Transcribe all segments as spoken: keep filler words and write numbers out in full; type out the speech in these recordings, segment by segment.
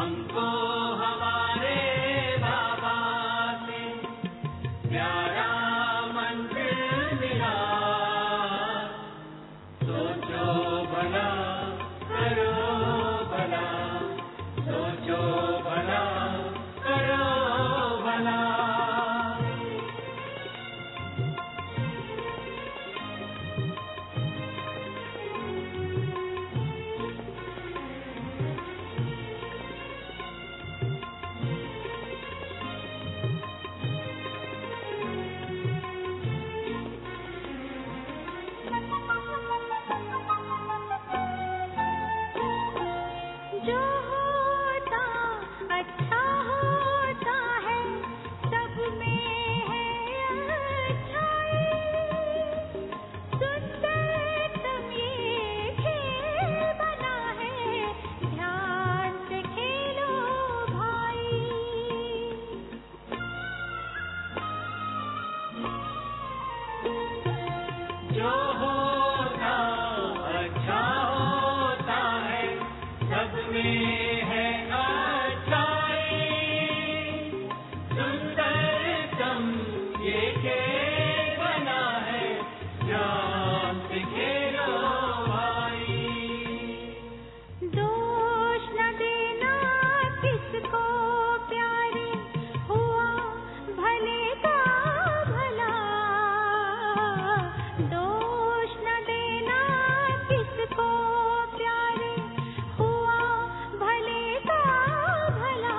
हमको हमारे बाबा से प्यारा मंत्र मिला। सोचो भला करो भला, सोचो भला करो भला। जो होता अच्छा होता है, सब में है अच्छाई। सुंदरतम ये खेल बना है, ध्यान से खेलो भाई। जो होता अच्छा होता है, सब में है अच्छाई। सुंदरतम ये खेल बना है, ध्यान से खेलो भाई। दोष न देना किसको प्यारे, हुआ भले का भला। दोष न देना किसको प्यारे, हुआ भले का भला।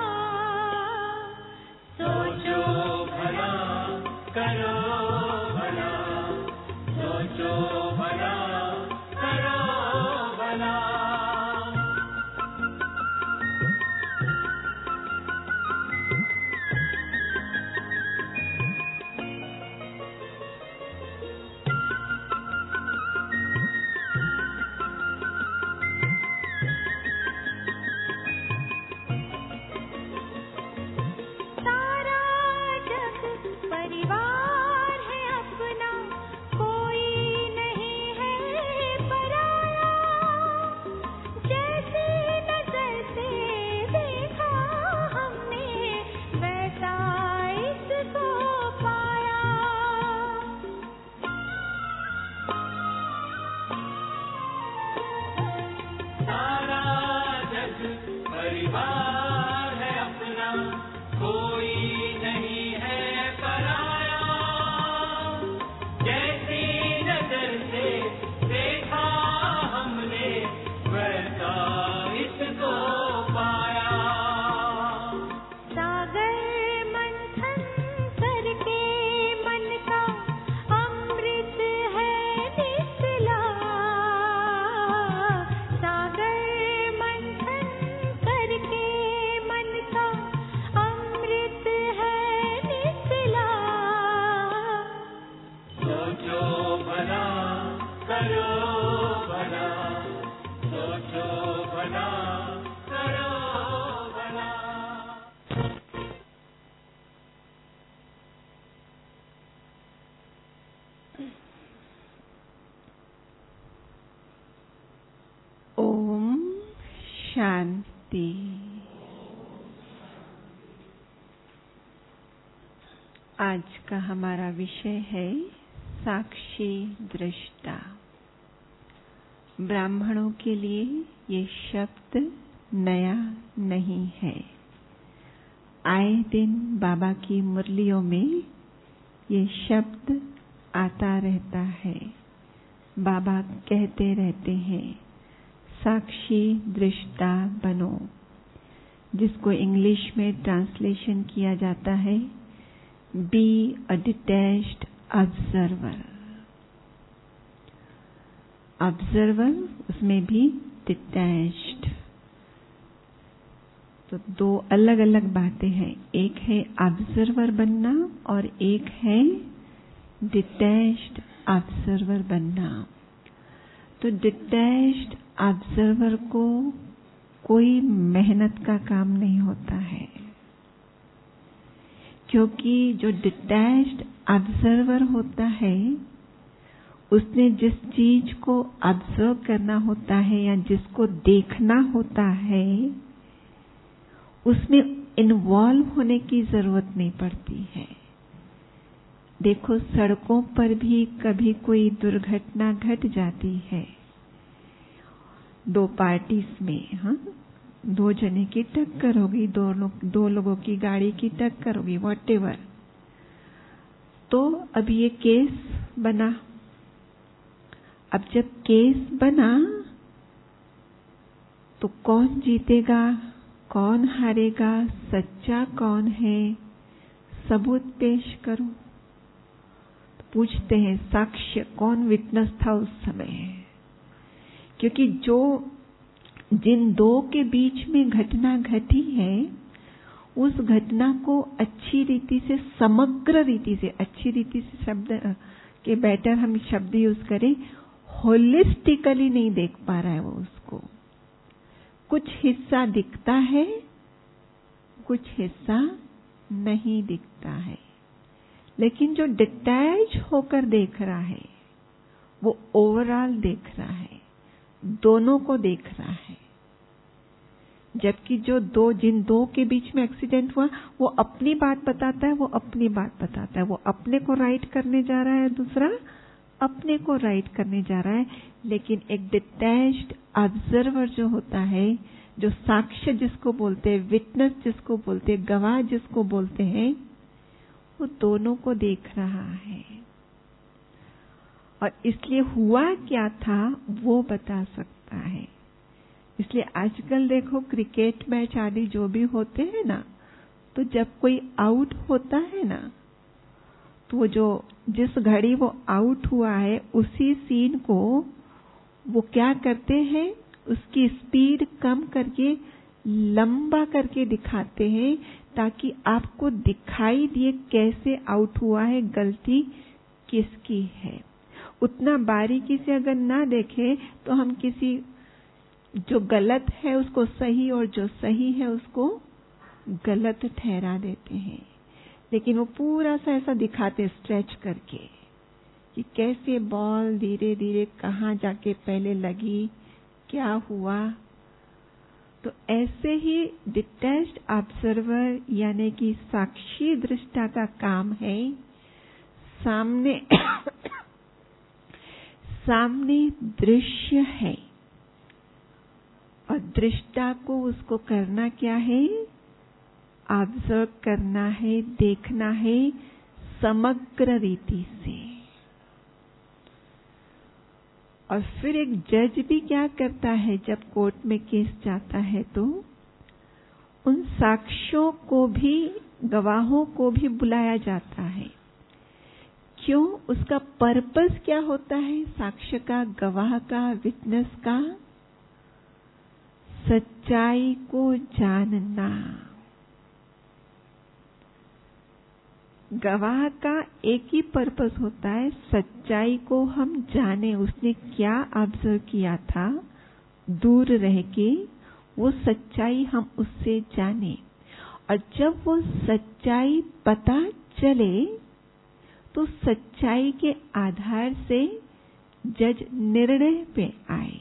सोचो भला करो भला, सोचो भला करो भला। सारा जग परिवार है अपना, कोई नहीं है पराया। जैसी नजर से देखा हमने, वैसा इसको पाया। सारा जग परिवार है अपना, कोई नहीं है पराया। जैसी नजर से देखा हमने, वैसा इसको पाया। सागर मंथन करके मन का अमृत है निकला। सागर मंथन करके मन का अमृत है निकला। सोचो भला करो भला, सोचो भला करो भला। ओम शांति। आज का हमारा विषय है साक्षी दृष्टा। ब्राह्मणों के लिए ये शब्द नया नहीं है। आए दिन बाबा की मुरलियों में ये शब्द आता रहता है। बाबा कहते रहते हैं साक्षी दृष्टा बनो, जिसको इंग्लिश में ट्रांसलेशन किया जाता है be a detached observer. Observer उसमें भी डिटैच्ड। तो दो अलग अलग बातें हैं, एक है ऑब्जर्वर बनना और एक है डिटैच्ड ऑब्जर्वर बनना। तो डिटैच्ड ऑब्जर्वर को कोई मेहनत का काम नहीं होता है, क्योंकि जो डिटैच्ड ऑब्जर्वर होता है उसने जिस चीज को ऑब्जर्व करना होता है या जिसको देखना होता है उसमें इन्वॉल्व होने की जरूरत नहीं पड़ती है। देखो, सड़कों पर भी कभी कोई दुर्घटना घट जाती है, दो पार्टीज में, हाँ, दो जने की टक्कर होगी, दो लोग दो लोगों की गाड़ी की टक्कर होगी, व्हाटएवर। तो अब ये केस बना। अब जब केस बना तो कौन जीतेगा, कौन हारेगा, सच्चा कौन है, सबूत पेश करो। तो पूछते हैं साक्ष्य कौन, विटनेस था उस समय। क्योंकि जो जिन दो के बीच में घटना घटी है, उस घटना को अच्छी रीति से, समग्र रीति से, अच्छी रीति से शब्द के बेटर हम शब्द यूज करें, होलिस्टिकली नहीं देख पा रहा है वो उसको। कुछ हिस्सा दिखता है, कुछ हिस्सा नहीं दिखता है। लेकिन जो डिटैच होकर देख रहा है वो ओवरऑल देख रहा है, दोनों को देख रहा है। जबकि जो दो जिन दो के बीच में एक्सीडेंट हुआ, वो अपनी बात बताता है, वो अपनी बात बताता है, वो अपने को राइट करने जा रहा है, दूसरा अपने को राइट करने जा रहा है। लेकिन एक डिटैच्ड ऑब्जर्वर जो होता है, जो साक्ष्य जिसको बोलते हैं, विटनेस जिसको बोलते हैं, गवाह जिसको बोलते हैं, वो दोनों को देख रहा है। और इसलिए हुआ क्या था वो बता सकता है। इसलिए आजकल देखो क्रिकेट मैच आदि जो भी होते हैं ना, तो जब कोई आउट होता है ना, तो वो जो जिस घड़ी वो आउट हुआ है उसी सीन को वो क्या करते हैं, उसकी स्पीड कम करके लंबा करके दिखाते हैं, ताकि आपको दिखाई दिए कैसे आउट हुआ है, गलती किसकी है। उतना बारीकी से अगर ना देखें तो हम किसी जो गलत है उसको सही और जो सही है उसको गलत ठहरा देते हैं। लेकिन वो पूरा सा ऐसा दिखाते स्ट्रेच करके कि कैसे बॉल धीरे धीरे कहाँ जाके पहले लगी, क्या हुआ। तो ऐसे ही डिटैच्ड ऑब्जर्वर यानी कि साक्षी दृष्टा का काम है सामने सामने दृश्य है और दृष्टा को उसको करना क्या है, ऑब्जर्व करना है, देखना है समग्र रीति से। और फिर एक जज भी क्या करता है, जब कोर्ट में केस जाता है तो उन साक्ष्यों को भी, गवाहों को भी बुलाया जाता है। क्यों? उसका पर्पस क्या होता है साक्ष्य का, गवाह का, विटनेस का? सच्चाई को जानना। गवाह का एक ही पर्पस होता है, सच्चाई को हम जाने, उसने क्या ऑब्जर्व किया था दूर रह के, वो सच्चाई हम उससे जाने। और जब वो सच्चाई पता चले तो सच्चाई के आधार से जज निर्णय पे आए।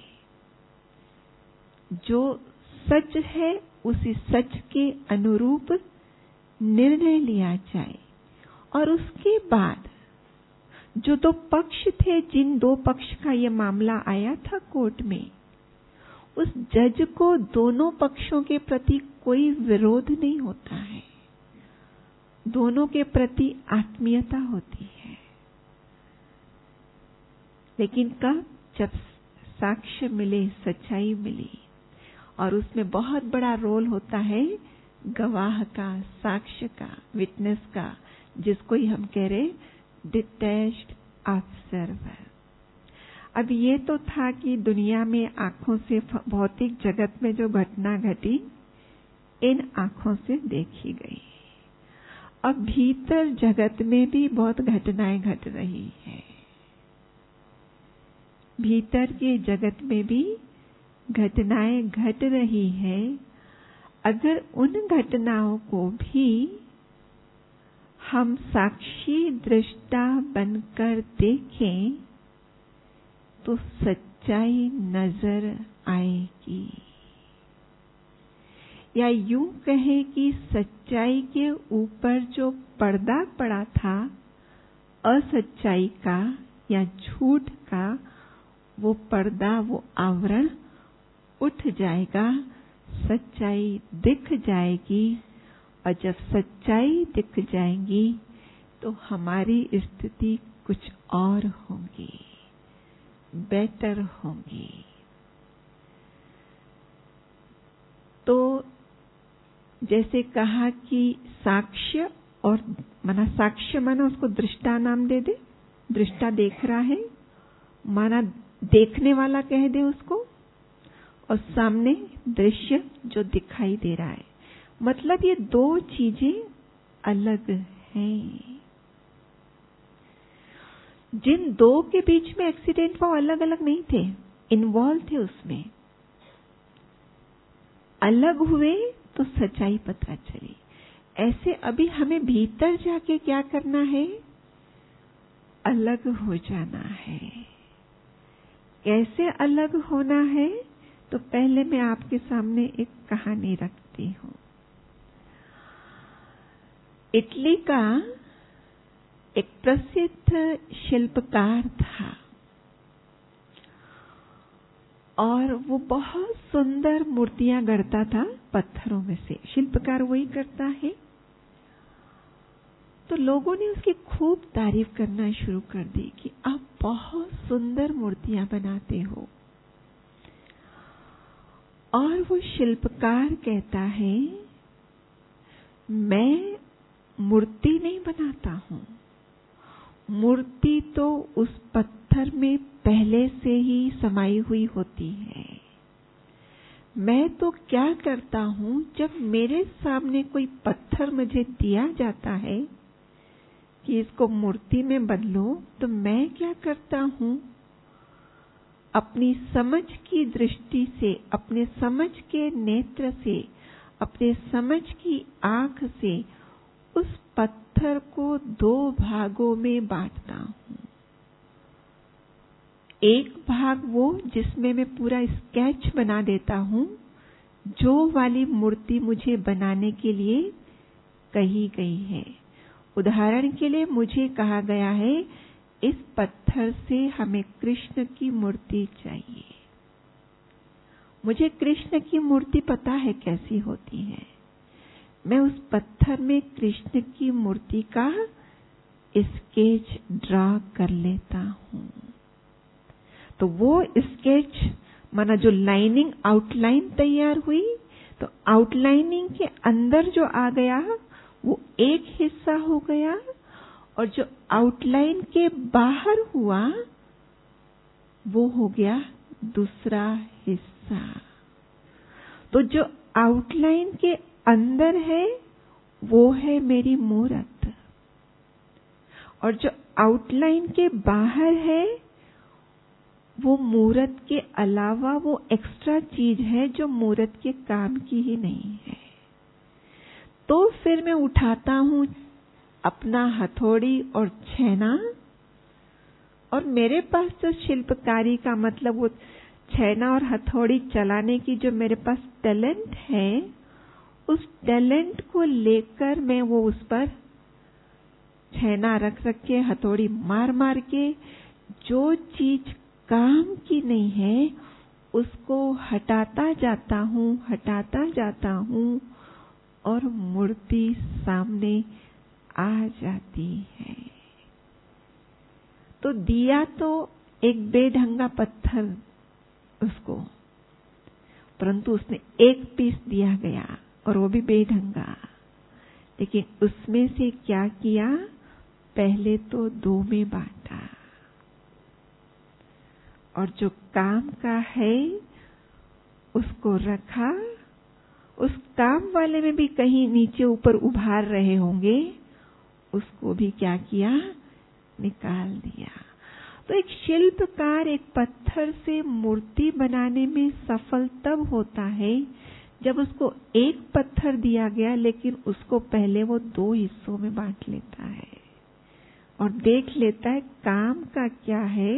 जो सच है उसी सच के अनुरूप निर्णय लिया जाए। और उसके बाद जो दो पक्ष थे, जिन दो पक्ष का ये मामला आया था कोर्ट में, उस जज को दोनों पक्षों के प्रति कोई विरोध नहीं होता है, दोनों के प्रति आत्मीयता होती है। लेकिन कब? जब साक्ष्य मिले, सच्चाई मिली। और उसमें बहुत बड़ा रोल होता है गवाह का, साक्ष्य का, विटनेस का, जिसको ही हम कह रहे डिटैच्ड ऑब्जर्वर। अब ये तो था कि दुनिया में आंखों से, भौतिक जगत में जो घटना घटी, इन आंखों से देखी गई। अब भीतर जगत में भी बहुत घटनाएं घट रही है। भीतर के जगत में भी घटनाएं घट रही है। अगर उन घटनाओं को भी हम साक्षी दृष्टा बनकर देखें तो सच्चाई नजर आएगी। या यूं कहें कि सच्चाई के ऊपर जो पर्दा पड़ा था असच्चाई का या झूठ का, वो पर्दा, वो आवरण उठ जाएगा, सच्चाई दिख जाएगी। और जब सच्चाई दिख जाएगी तो हमारी स्थिति कुछ और होगी, बेटर होगी। तो जैसे कहा कि साक्ष्य, और माना साक्ष्य माना उसको दृष्टा नाम दे दे, दृष्टा देख रहा है, माना देखने वाला कह दे उसको, और सामने दृश्य जो दिखाई दे रहा है। मतलब ये दो चीजें अलग हैं। जिन दो के बीच में एक्सीडेंट वो अलग अलग नहीं थे, इन्वॉल्व थे उसमें। अलग हुए तो सच्चाई पता चली। ऐसे अभी हमें भीतर जाके क्या करना है? अलग हो जाना है। कैसे अलग होना है? तो पहले मैं आपके सामने एक कहानी रखती हूं। इटली का एक प्रसिद्ध शिल्पकार था और वो बहुत सुंदर मूर्तियां गढ़ता था पत्थरों में से। शिल्पकार वही करता है। तो लोगों ने उसकी खूब तारीफ करना शुरू कर दी कि आप बहुत सुंदर मूर्तियां बनाते हो। और वो शिल्पकार कहता है, मैं मूर्ति नहीं बनाता हूं, मूर्ति तो उस पत्थर में पहले से ही समाई हुई होती है। मैं तो क्या करता हूं, जब मेरे सामने कोई पत्थर मुझे दिया जाता है कि इसको मूर्ति में बदलो, तो मैं क्या करता हूं, अपनी समझ की दृष्टि से, अपने समझ के नेत्र से, अपने समझ की आंख से उस पत्थर को दो भागों में बांटता हूं। एक भाग वो जिसमें मैं पूरा स्केच बना देता हूं, जो वाली मूर्ति मुझे बनाने के लिए कही गई है। उदाहरण के लिए मुझे कहा गया है, इस पत्थर से हमें कृष्ण की मूर्ति चाहिए। मुझे कृष्ण की मूर्ति पता है कैसी होती है। मैं उस पत्थर में कृष्ण की मूर्ति का स्केच ड्रा कर लेता हूं। तो वो स्केच माना जो लाइनिंग आउटलाइन तैयार हुई, तो आउटलाइनिंग के अंदर जो आ गया वो एक हिस्सा हो गया, और जो आउटलाइन के बाहर हुआ वो हो गया दूसरा हिस्सा। तो जो आउटलाइन के अंदर है वो है मेरी मूरत, और जो आउटलाइन के बाहर है वो मूरत के अलावा वो एक्स्ट्रा चीज है जो मूरत के काम की ही नहीं है। तो फिर मैं उठाता हूं अपना हथौड़ी और छैना, और मेरे पास जो शिल्पकारी का मतलब वो छैना और हथौड़ी चलाने की जो मेरे पास टैलेंट है, उस टैलेंट को लेकर मैं वो उस पर छैना रख रख के, हथौड़ी मार मार के, जो चीज काम की नहीं है उसको हटाता जाता हूं, हटाता जाता हूं, और मूर्ति सामने आ जाती है। तो दिया तो एक बेढंगा पत्थर उसको, परंतु उसने एक पीस दिया गया और वो भी बेढंगा। लेकिन उसमें से क्या किया, पहले तो दो में बांटा, और जो काम का है उसको रखा। उस काम वाले में भी कहीं नीचे ऊपर उभार रहे होंगे, उसको भी क्या किया, निकाल दिया। तो एक शिल्पकार एक पत्थर से मूर्ति बनाने में सफल तब होता है जब उसको एक पत्थर दिया गया, लेकिन उसको पहले वो दो हिस्सों में बांट लेता है और देख लेता है काम का क्या है,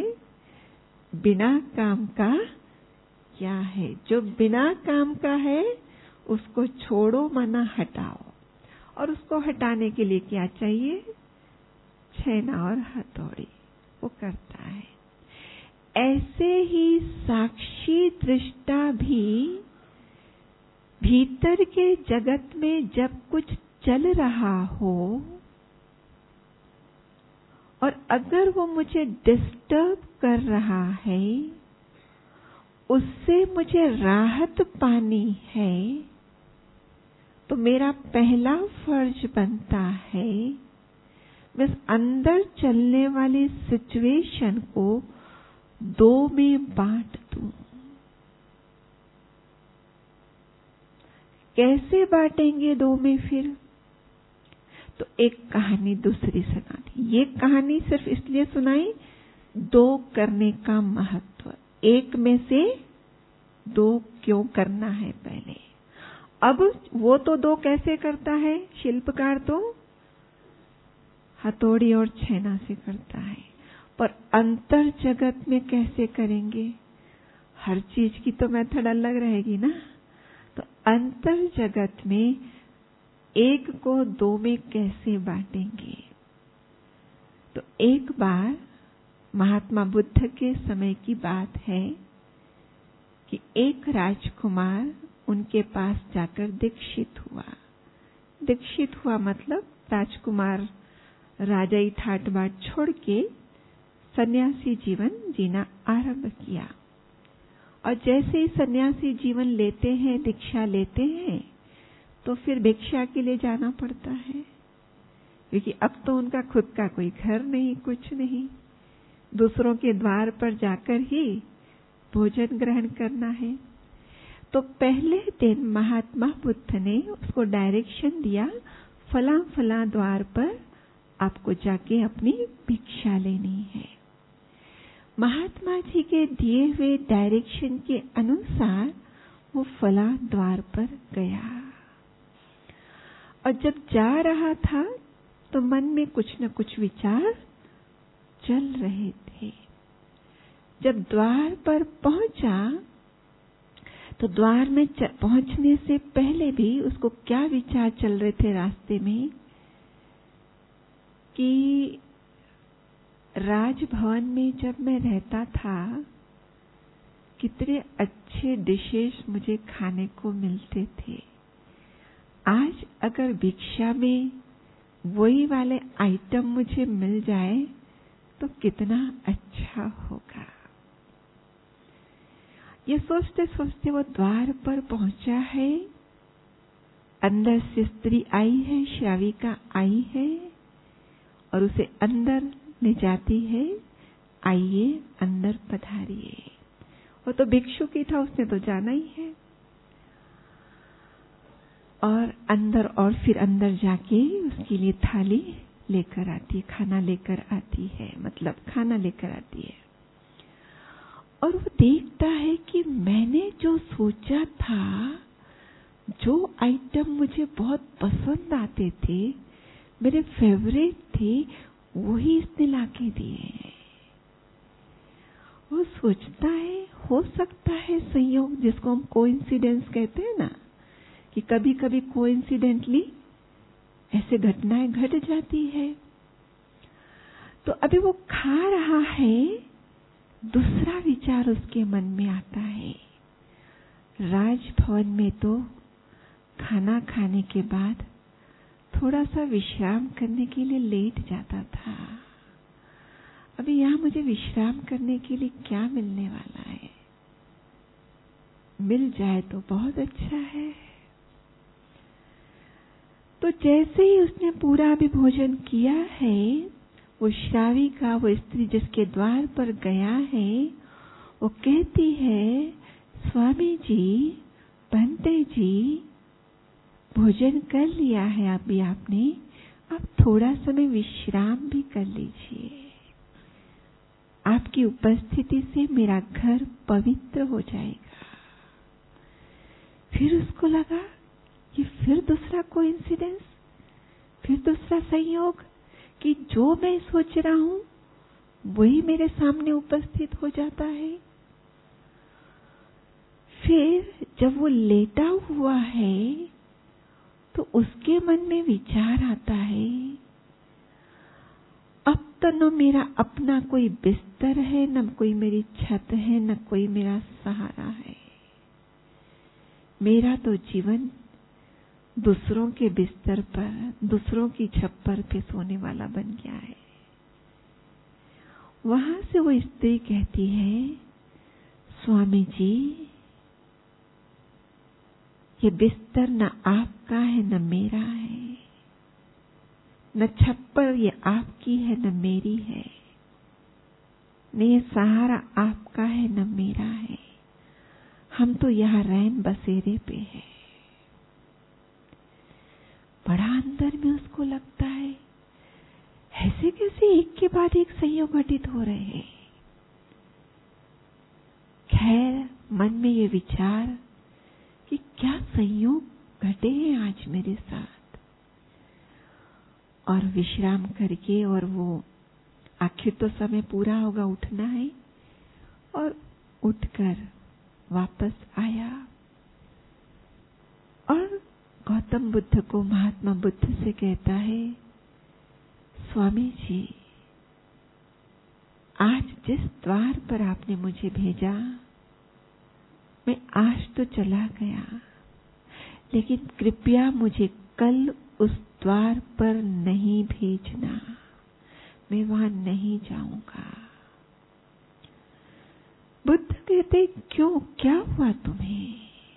बिना काम का क्या है। जो बिना काम का है उसको छोड़ो माना हटाओ, और उसको हटाने के लिए क्या चाहिए? छेना और हथौड़ी। वो करता है। ऐसे ही साक्षी दृष्टा भी भीतर के जगत में जब कुछ चल रहा हो और अगर वो मुझे डिस्टर्ब कर रहा है, उससे मुझे राहत पानी है, तो मेरा पहला फर्ज बनता है मैं अंदर चलने वाली सिचुएशन को दो में बांट दूं। कैसे बांटेंगे दो में? फिर तो एक कहानी दूसरी सुना दी। ये कहानी सिर्फ इसलिए सुनाई, दो करने का महत्व, एक में से दो क्यों करना है पहले। अब वो तो दो कैसे करता है शिल्पकार? तो हथौड़ी और छेना से करता है, पर अंतर जगत में कैसे करेंगे? हर चीज की तो मेथड अलग रहेगी ना। तो अंतर जगत में एक को दो में कैसे बांटेंगे? तो एक बार महात्मा बुद्ध के समय की बात है कि एक राजकुमार उनके पास जाकर दीक्षित हुआ। दीक्षित हुआ मतलब राजकुमार राजाई ठाट बाट छोड़ के सन्यासी जीवन जीना आरंभ किया। और जैसे ही सन्यासी जीवन लेते हैं, दीक्षा लेते हैं, तो फिर भिक्षा के लिए जाना पड़ता है, क्योंकि अब तो उनका खुद का कोई घर नहीं, कुछ नहीं, दूसरों के द्वार पर जाकर ही भोजन ग्रहण करना है। तो पहले दिन महात्मा बुद्ध ने उसको डायरेक्शन दिया, फला फला द्वार पर आपको जाके अपनी भिक्षा लेनी है। महात्मा जी के दिए हुए डायरेक्शन के अनुसार वो फला द्वार पर गया, और जब जा रहा था तो मन में कुछ न कुछ विचार चल रहे थे। जब द्वार पर पहुंचा तो द्वार में पहुंचने से पहले भी उसको क्या विचार चल रहे थे रास्ते में कि राजभवन में जब मैं रहता था कितने अच्छे डिशेस मुझे खाने को मिलते थे। आज अगर भिक्षा में वही वाले आइटम मुझे मिल जाए तो कितना अच्छा होगा। ये सोचते सोचते वो द्वार पर पहुंचा है। अंदर से स्त्री आई है, श्राविका आई है और उसे अंदर ले जाती है, आइए अंदर पधारिए। वो तो भिक्षुक ही था, उसने तो जाना ही है। और अंदर और फिर अंदर जाके उसके लिए थाली लेकर आती है, खाना लेकर आती है, मतलब खाना लेकर आती है। और वो देखता है कि मैंने जो सोचा था, जो आइटम मुझे बहुत पसंद आते थे, मेरे फेवरेट थे, वही इसने लाके दिए। वो सोचता है हो सकता है संयोग, जिसको हम कोइंसिडेंस कहते हैं ना, कि कभी कभी कोइंसिडेंटली ऐसे घटनाएं घट जाती है। तो अभी वो खा रहा है, दूसरा विचार उसके मन में आता है। राजभवन में तो खाना खाने के बाद थोड़ा सा विश्राम करने के लिए लेट जाता था। अभी यहाँ मुझे विश्राम करने के लिए क्या मिलने वाला है? मिल जाए तो बहुत अच्छा है। तो जैसे ही उसने पूरा अभी भोजन किया है, वो श्राविका, वो स्त्री जिसके द्वार पर गया है, वो कहती है, स्वामी जी, बंते जी, भोजन कर लिया है अभी आपने, अब थोड़ा समय विश्राम भी कर लीजिए। आपकी उपस्थिति से मेरा घर पवित्र हो जाएगा। फिर उसको लगा कि फिर दूसरा कोइंसिडेंस, फिर दूसरा संयोग कि जो मैं सोच रहा हूं वही मेरे सामने उपस्थित हो जाता है। फिर जब वो लेटा हुआ है तो उसके मन में विचार आता है, अब तो न मेरा अपना कोई बिस्तर है, न कोई मेरी छत है, न कोई मेरा सहारा है। मेरा तो जीवन दूसरों के बिस्तर पर, दूसरों की छप्पर पे सोने वाला बन गया है। वहां से वो स्त्री कहती है, स्वामी जी, ये बिस्तर न आपका है न मेरा है, न छप्पर ये आपकी है न मेरी है, न ये सहारा आपका है न मेरा है। हम तो यहाँ रैन बसेरे पे है। बड़ा अंदर में उसको लगता है, ऐसे कैसे एक के बाद एक संयोग घटित हो रहे हैं। खैर, मन में ये विचार कि क्या संयोग घटे हैं आज मेरे साथ, और विश्राम करके, और वो आखिर तो समय पूरा होगा, उठना है, और उठकर वापस आया और गौतम बुद्ध को महात्मा बुद्ध से कहता है, स्वामी जी, आज जिस द्वार पर आपने मुझे भेजा, मैं आज तो चला गया, लेकिन कृपया मुझे कल उस द्वार पर नहीं भेजना, मैं वहां नहीं जाऊंगा। बुद्ध कहते, क्यों, क्या हुआ तुम्हें?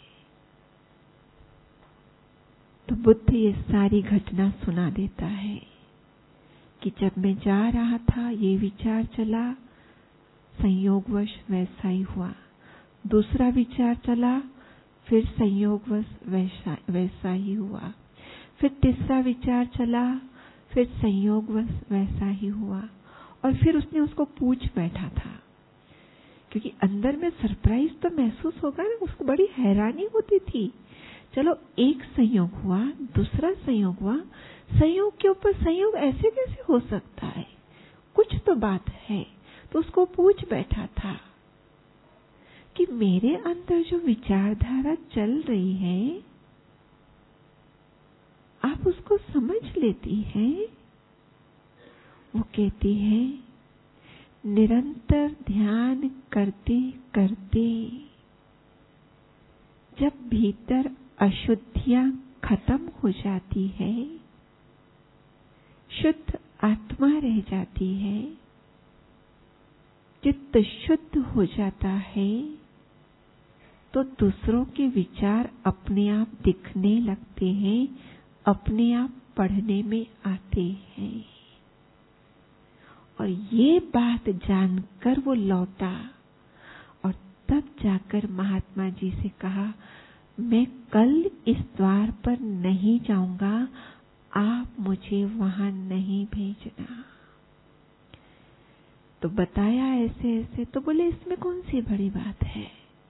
तो बुद्ध ये सारी घटना सुना देता है कि जब मैं जा रहा था, ये विचार चला, संयोगवश वैसा ही हुआ। दूसरा विचार चला, फिर संयोगवश वैसा वैसा ही हुआ। फिर तीसरा विचार चला, फिर संयोगवश वैसा ही हुआ। और फिर उसने उसको पूछ बैठा था, क्योंकि अंदर में सरप्राइज तो महसूस होगा ना, उसको बड़ी हैरानी होती थी। चलो, एक संयोग हुआ, दूसरा संयोग हुआ, संयोग के ऊपर संयोग ऐसे कैसे हो सकता है, कुछ तो बात है। तो उसको पूछ बैठा था कि मेरे अंदर जो विचारधारा चल रही है, आप उसको समझ लेती हैं? वो कहती है, निरंतर ध्यान करते करते जब भीतर अशुद्धियां खत्म हो जाती है, शुद्ध आत्मा रह जाती है, चित्त शुद्ध हो जाता है, तो दूसरों के विचार अपने आप दिखने लगते हैं, अपने आप पढ़ने में आते हैं। और ये बात जानकर वो लौटा और तब जाकर महात्मा जी से कहा, मैं कल इस द्वार पर नहीं जाऊंगा, आप मुझे वहां नहीं भेजना। तो बताया ऐसे ऐसे। तो बोले, इसमें कौन सी बड़ी बात है,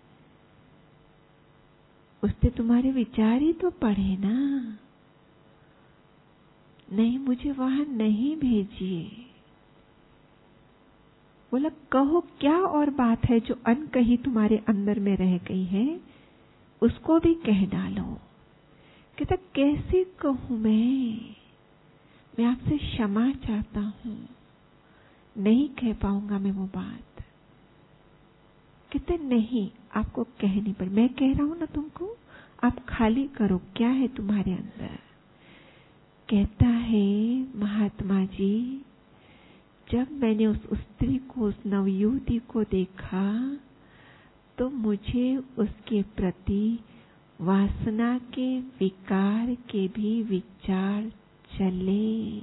उसने तुम्हारे विचार ही तो पढ़े ना। नहीं, मुझे वहां नहीं भेजिए। बोला, कहो क्या और बात है जो अनकही तुम्हारे अंदर में रह गई है, उसको भी कह डालो। कहता, कैसे कहूं मैं मैं आपसे क्षमा चाहता हूं, नहीं कह पाऊंगा मैं वो बात। कहते, नहीं, आपको कहनी पड़े, मैं कह रहा हूं ना तुमको, आप खाली करो, क्या है तुम्हारे अंदर। कहता है, महात्मा जी, जब मैंने उस स्त्री को, उस नवयुवती को देखा, तो मुझे उसके प्रति वासना के, विकार के भी विचार चले।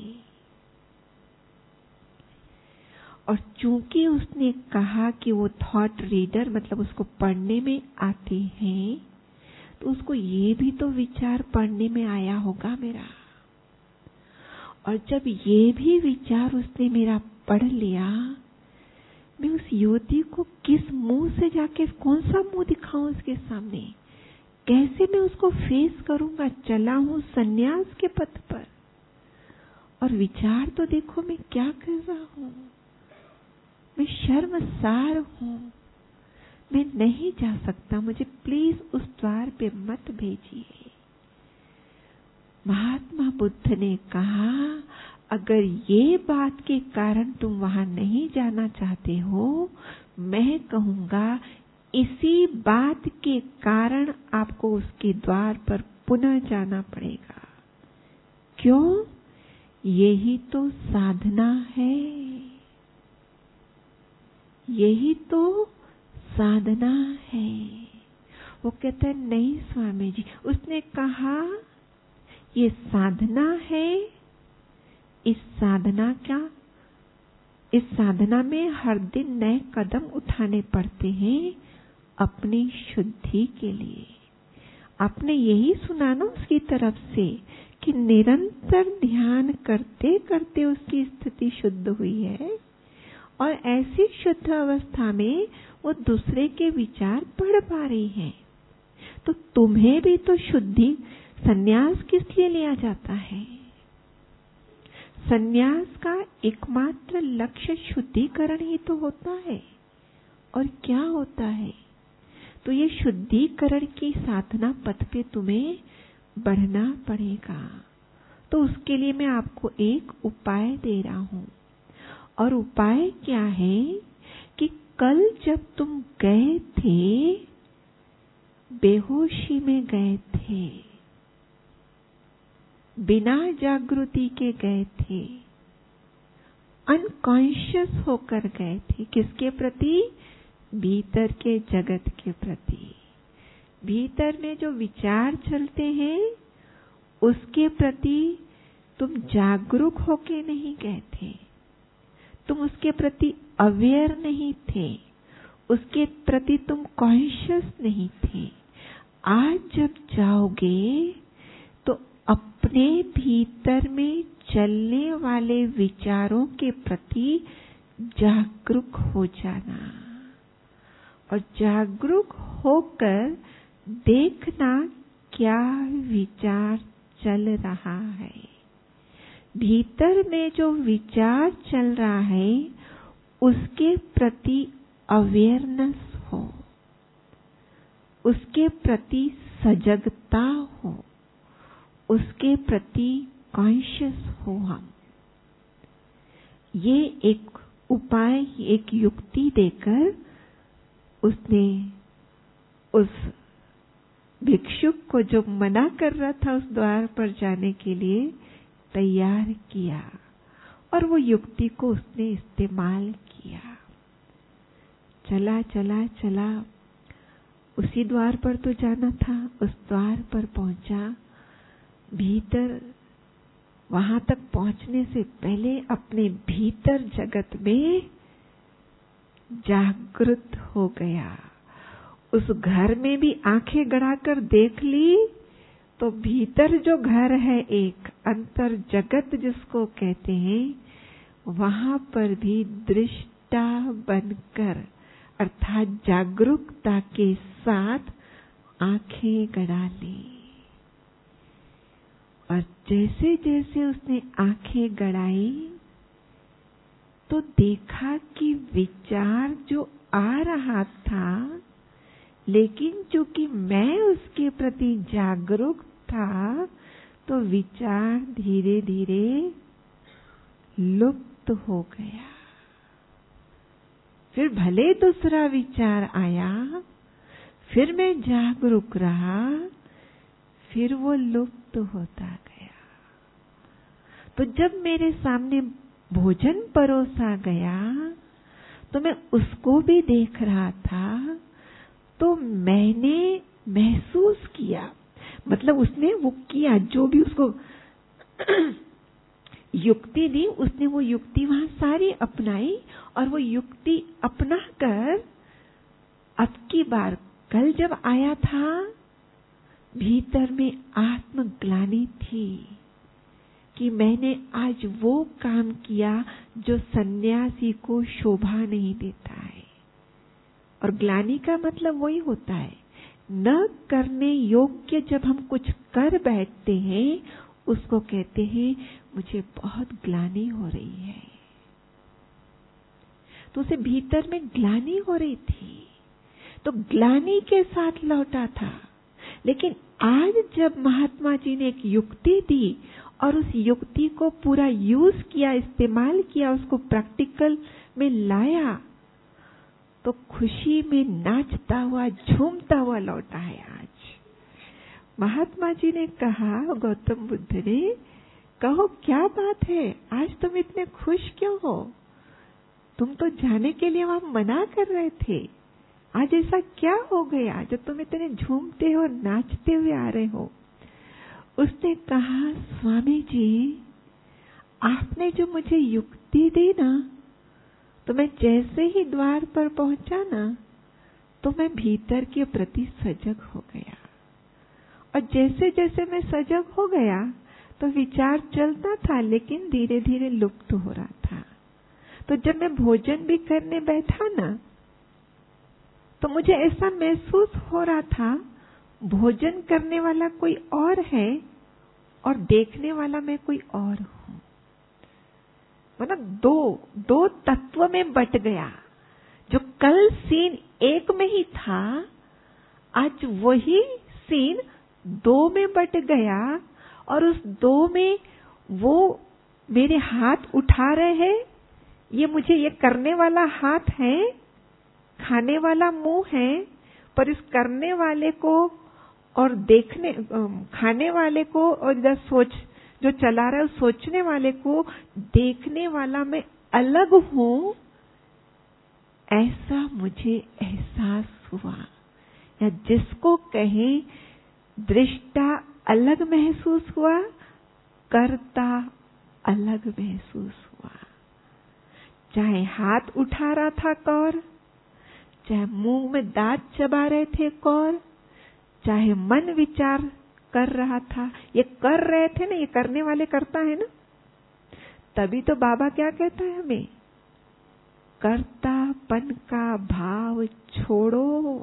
और चूंकि उसने कहा कि वो थॉट रीडर, मतलब उसको पढ़ने में आते हैं, तो उसको ये भी तो विचार पढ़ने में आया होगा मेरा। और जब ये भी विचार उसने मेरा पढ़ लिया, मैं उस युवती को किस मुंह से जाके, कौन सा मुंह दिखाऊं उसके सामने, कैसे मैं उसको फेस करूंगा। चला हूं सन्यास के पथ पर, और विचार तो देखो मैं क्या कर रहा हूं, मैं शर्मसार हूं। मैं नहीं जा सकता, मुझे प्लीज उस द्वार पे मत भेजिए। महात्मा बुद्ध ने कहा, अगर ये बात के कारण तुम वहां नहीं जाना चाहते हो, मैं कहूंगा इसी बात के कारण आपको उसके द्वार पर पुनः जाना पड़ेगा। क्यों? यही तो साधना है, यही तो साधना है। वो कहते हैं नहीं स्वामी जी, उसने कहा ये साधना है। इस साधना क्या, इस साधना में हर दिन नए कदम उठाने पड़ते हैं अपनी शुद्धि के लिए। आपने यही सुना ना उसकी तरफ से कि निरंतर ध्यान करते करते उसकी स्थिति शुद्ध हुई है, और ऐसी शुद्ध अवस्था में वो दूसरे के विचार पढ़ पा रही है। तो तुम्हें भी तो शुद्धि, संन्यास किस लिए लिया जाता है? संन्यास का एकमात्र लक्ष्य शुद्धिकरण ही तो होता है। और क्या होता है? तो ये शुद्धिकरण की साधना पथ पे तुम्हें बढ़ना पड़ेगा। तो उसके लिए मैं आपको एक उपाय दे रहा हूं। और उपाय क्या है कि कल जब तुम गए थे, बेहोशी में गए थे, बिना जागृति के गए थे, अनकॉन्शियस होकर गए थे। किसके प्रति? भीतर के जगत के प्रति। भीतर में जो विचार चलते हैं उसके प्रति तुम जागरूक होके नहीं गए थे, तुम उसके प्रति अवेयर नहीं थे, उसके प्रति तुम कॉन्शियस नहीं थे। आज जब जाओगे तो अपने भीतर में चलने वाले विचारों के प्रति जागरूक हो जाना, और जागरूक होकर देखना क्या विचार चल रहा है। भीतर में जो विचार चल रहा है उसके प्रति अवेयरनेस हो, उसके प्रति सजगता हो, उसके प्रति कॉन्शियस हो हम। ये एक उपाय, एक युक्ति देकर उसने उस भिक्षुक को जो मना कर रहा था उस द्वार पर जाने के लिए तैयार किया, और वो युक्ति को उसने इस्तेमाल किया। चला चला चला, उसी द्वार पर तो जाना था, उस द्वार पर पहुंचा। भीतर, वहां तक पहुंचने से पहले अपने भीतर जगत में जागृत हो गया। उस घर में भी आंखें गड़ाकर देख ली तो भीतर जो घर है, एक अंतर जगत जिसको कहते हैं, वहां पर भी दृष्टा बनकर, अर्थात जागरूकता के साथ आंखें गड़ा ली। और जैसे जैसे उसने आंखें गड़ाई तो देखा कि विचार जो आ रहा था, लेकिन चूंकि मैं उसके प्रति जागरूक था, तो विचार धीरे धीरे लुप्त हो गया। फिर भले दूसरा विचार आया, फिर मैं जागरूक रहा, फिर वो लुप्त होता गया। तो जब मेरे सामने भोजन परोसा गया तो मैं उसको भी देख रहा था, तो मैंने महसूस किया, मतलब उसने वो किया, जो भी उसको युक्ति दी, उसने वो युक्ति वहां सारी अपनाई, और वो युक्ति अपना कर अब की बार कल जब आया था, भीतर में आत्मग्लानि थी कि मैंने आज वो काम किया जो सन्यासी को शोभा नहीं देता है। और ग्लानि का मतलब वही होता है, न करने योग्य जब हम कुछ कर बैठते हैं उसको कहते हैं मुझे बहुत ग्लानि हो रही है। तो उसे भीतर में ग्लानि हो रही थी। तो ग्लानि के साथ लौटा था। लेकिन आज जब महात्मा जी ने एक युक्ति दी और उस युक्ति को पूरा यूज किया, इस्तेमाल किया, उसको प्रैक्टिकल में लाया, तो खुशी में नाचता हुआ, झूमता हुआ लौटा है आज। महात्मा जी ने कहा, गौतम बुद्ध ने, कहो क्या बात है, आज तुम इतने खुश क्यों हो? तुम तो जाने के लिए वहां मना कर रहे थे, आज ऐसा क्या हो गया जो तुम इतने झूमते हो, नाचते हुए आ रहे हो? उसने कहा, स्वामी जी, आपने जो मुझे युक्ति दी ना, तो मैं जैसे ही द्वार पर पहुंचा ना, तो मैं भीतर के प्रति सजग हो गया। और जैसे जैसे मैं सजग हो गया, तो विचार चलता था, लेकिन धीरे धीरे लुप्त हो रहा था। तो जब मैं भोजन भी करने बैठा ना, तो मुझे ऐसा महसूस हो रहा था, भोजन करने वाला कोई और है और देखने वाला मैं कोई और हूं। मतलब दो दो तत्व में बट गया। जो कल सीन एक में ही था, आज वही सीन दो में बट गया। और उस दो में वो मेरे हाथ उठा रहे हैं, ये मुझे ये करने वाला हाथ है, खाने वाला मुंह है, पर इस करने वाले को और देखने खाने वाले को और इधर सोच जो चला रहा है, सोचने वाले को देखने वाला मैं अलग हूं, ऐसा मुझे एहसास हुआ। या जिसको कहें दृष्टा अलग महसूस हुआ, कर्ता अलग महसूस हुआ। चाहे हाथ उठा रहा था कौर, चाहे मुंह में दांत चबा रहे थे कौर, चाहे मन विचार कर रहा था, ये कर रहे थे ना, ये करने वाले करता है ना। तभी तो बाबा क्या कहता है हमें, कर्तापन का भाव छोड़ो।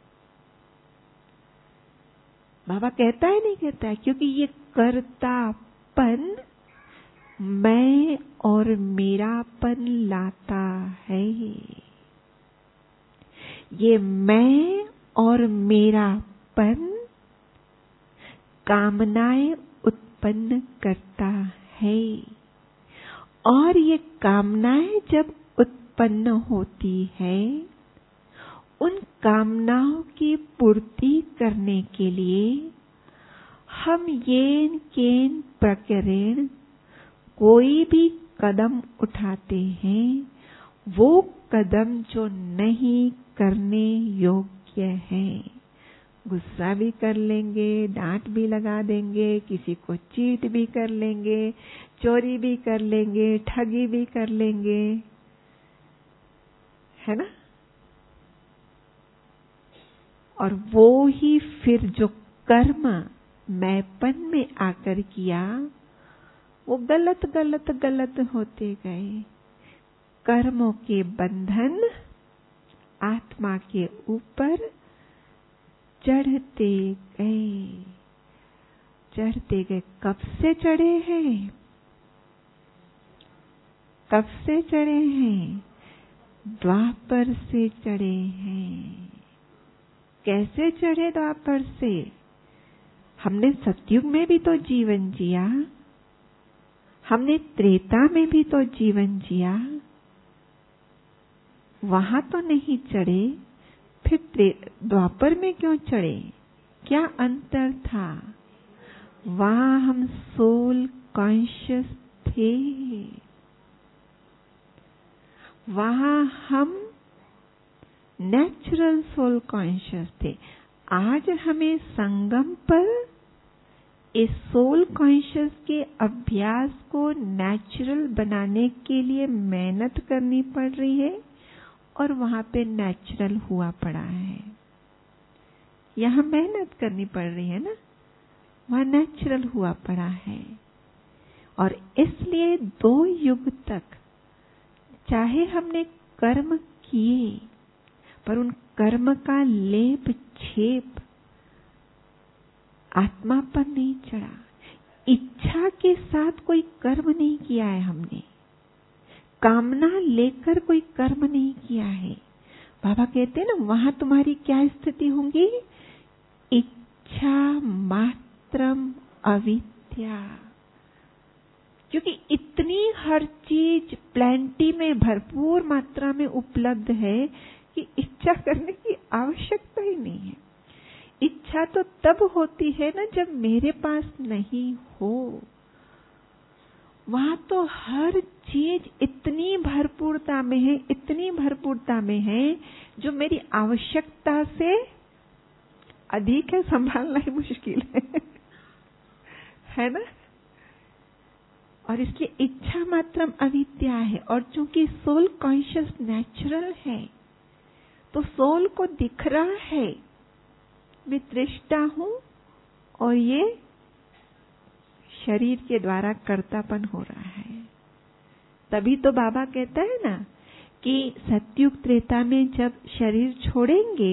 बाबा कहता है नहीं कहता है, क्योंकि ये कर्तापन मैं और मेरापन लाता है। ये मैं और मेरापन कामनाएं उत्पन्न करता है। और ये कामनाएं जब उत्पन्न होती है, उन कामनाओं की पूर्ति करने के लिए हम येन केन प्रकरण कोई भी कदम उठाते हैं, वो कदम जो नहीं करने योग्य है। गुस्सा भी कर लेंगे, डांट भी लगा देंगे, किसी को चीट भी कर लेंगे, चोरी भी कर लेंगे, ठगी भी कर लेंगे, है ना। और वो ही फिर जो कर्म मैंपन में आकर किया, वो गलत गलत गलत होते गए। कर्मों के बंधन आत्मा के ऊपर चढ़ते गए, चढ़ते गए। कब से चढ़े हैं? कब से चढ़े हैं? द्वापर से चढ़े हैं। कैसे चढ़े द्वापर से? हमने सतयुग में भी तो जीवन जिया, हमने त्रेता में भी तो जीवन जिया, वहां तो नहीं चढ़े, फिर द्वापर में क्यों चढ़े? क्या अंतर था? वहां हम सोल कॉन्शियस थे, वहां हम नेचुरल सोल कॉन्शियस थे। आज हमें संगम पर इस सोल कॉन्शियस के अभ्यास को नेचुरल बनाने के लिए मेहनत करनी पड़ रही है, और वहां पे नेचुरल हुआ पड़ा है। यहाँ मेहनत करनी पड़ रही है ना, वहां नेचुरल हुआ पड़ा है। और इसलिए दो युग तक चाहे हमने कर्म किए, पर उन कर्म का लेप छेप आत्मा पर नहीं चढ़ा। इच्छा के साथ कोई कर्म नहीं किया है हमने, कामना लेकर कोई कर्म नहीं किया है। बाबा कहते हैं ना, वहां तुम्हारी क्या स्थिति होंगी? इच्छा मात्रम अविद्या। क्योंकि इतनी हर चीज प्लेंटी में, भरपूर मात्रा में उपलब्ध है कि इच्छा करने की आवश्यकता ही नहीं है। इच्छा तो तब होती है ना जब मेरे पास नहीं हो। वहां तो हर चीज इतनी भरपूरता में है, इतनी भरपूरता में है जो मेरी आवश्यकता से अधिक है, संभालना ही मुश्किल है है ना। और इसलिए इच्छा मात्रम अविद्या है। और चूंकि सोल कॉन्शियस नेचुरल है तो सोल को दिख रहा है मैं दृष्टा हूं और ये शरीर के द्वारा कर्तापन हो रहा है। तभी तो बाबा कहता है ना कि सतयुग त्रेता में जब शरीर छोड़ेंगे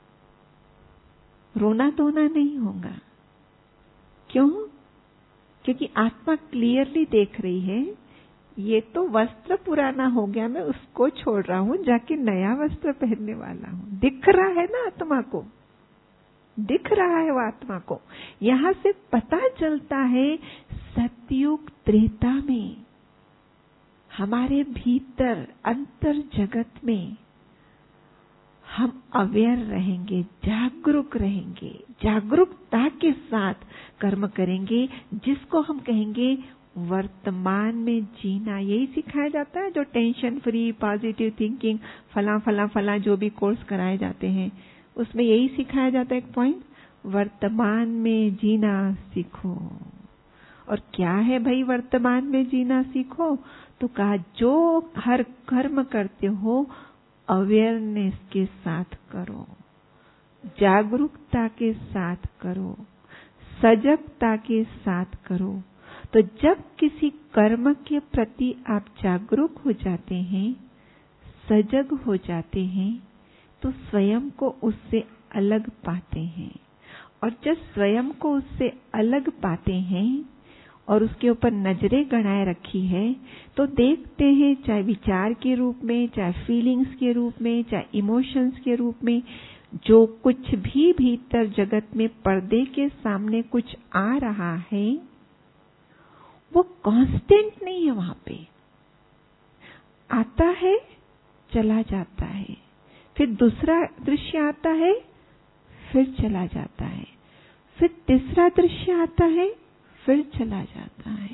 रोना धोना नहीं होगा। क्यों? क्योंकि आत्मा क्लियरली देख रही है ये तो वस्त्र पुराना हो गया, मैं उसको छोड़ रहा हूं, जाके नया वस्त्र पहनने वाला हूं। दिख रहा है ना आत्मा को, दिख रहा है वो आत्मा को। यहां से पता चलता है सतयुग त्रेता में हमारे भीतर अंतर जगत में हम अवेयर रहेंगे, जागरूक रहेंगे, जागरूकता के साथ कर्म करेंगे, जिसको हम कहेंगे वर्तमान में जीना। यही सिखाया जाता है जो टेंशन फ्री, पॉजिटिव थिंकिंग, फला फला फला जो भी कोर्स कराए जाते हैं उसमें यही सिखाया जाता है एक पॉइंट, वर्तमान में जीना सीखो। और क्या है भाई वर्तमान में जीना सीखो? तो कहा जो हर कर्म करते हो अवेयरनेस के साथ करो, जागरूकता के साथ करो, सजगता के साथ करो। तो जब किसी कर्म के प्रति आप जागरूक हो जाते हैं, सजग हो जाते हैं, तो स्वयं को उससे अलग पाते हैं। और जब स्वयं को उससे अलग पाते हैं और उसके ऊपर नजरें गड़ाए रखी है, तो देखते हैं चाहे विचार के रूप में, चाहे फीलिंग्स के रूप में, चाहे इमोशंस के रूप में, जो कुछ भी भीतर जगत में पर्दे के सामने कुछ आ रहा है वो कांस्टेंट नहीं है। वहां पे आता है, चला जाता है, फिर दूसरा दृश्य आता है, फिर चला जाता है, फिर तीसरा दृश्य आता है, फिर चला जाता है।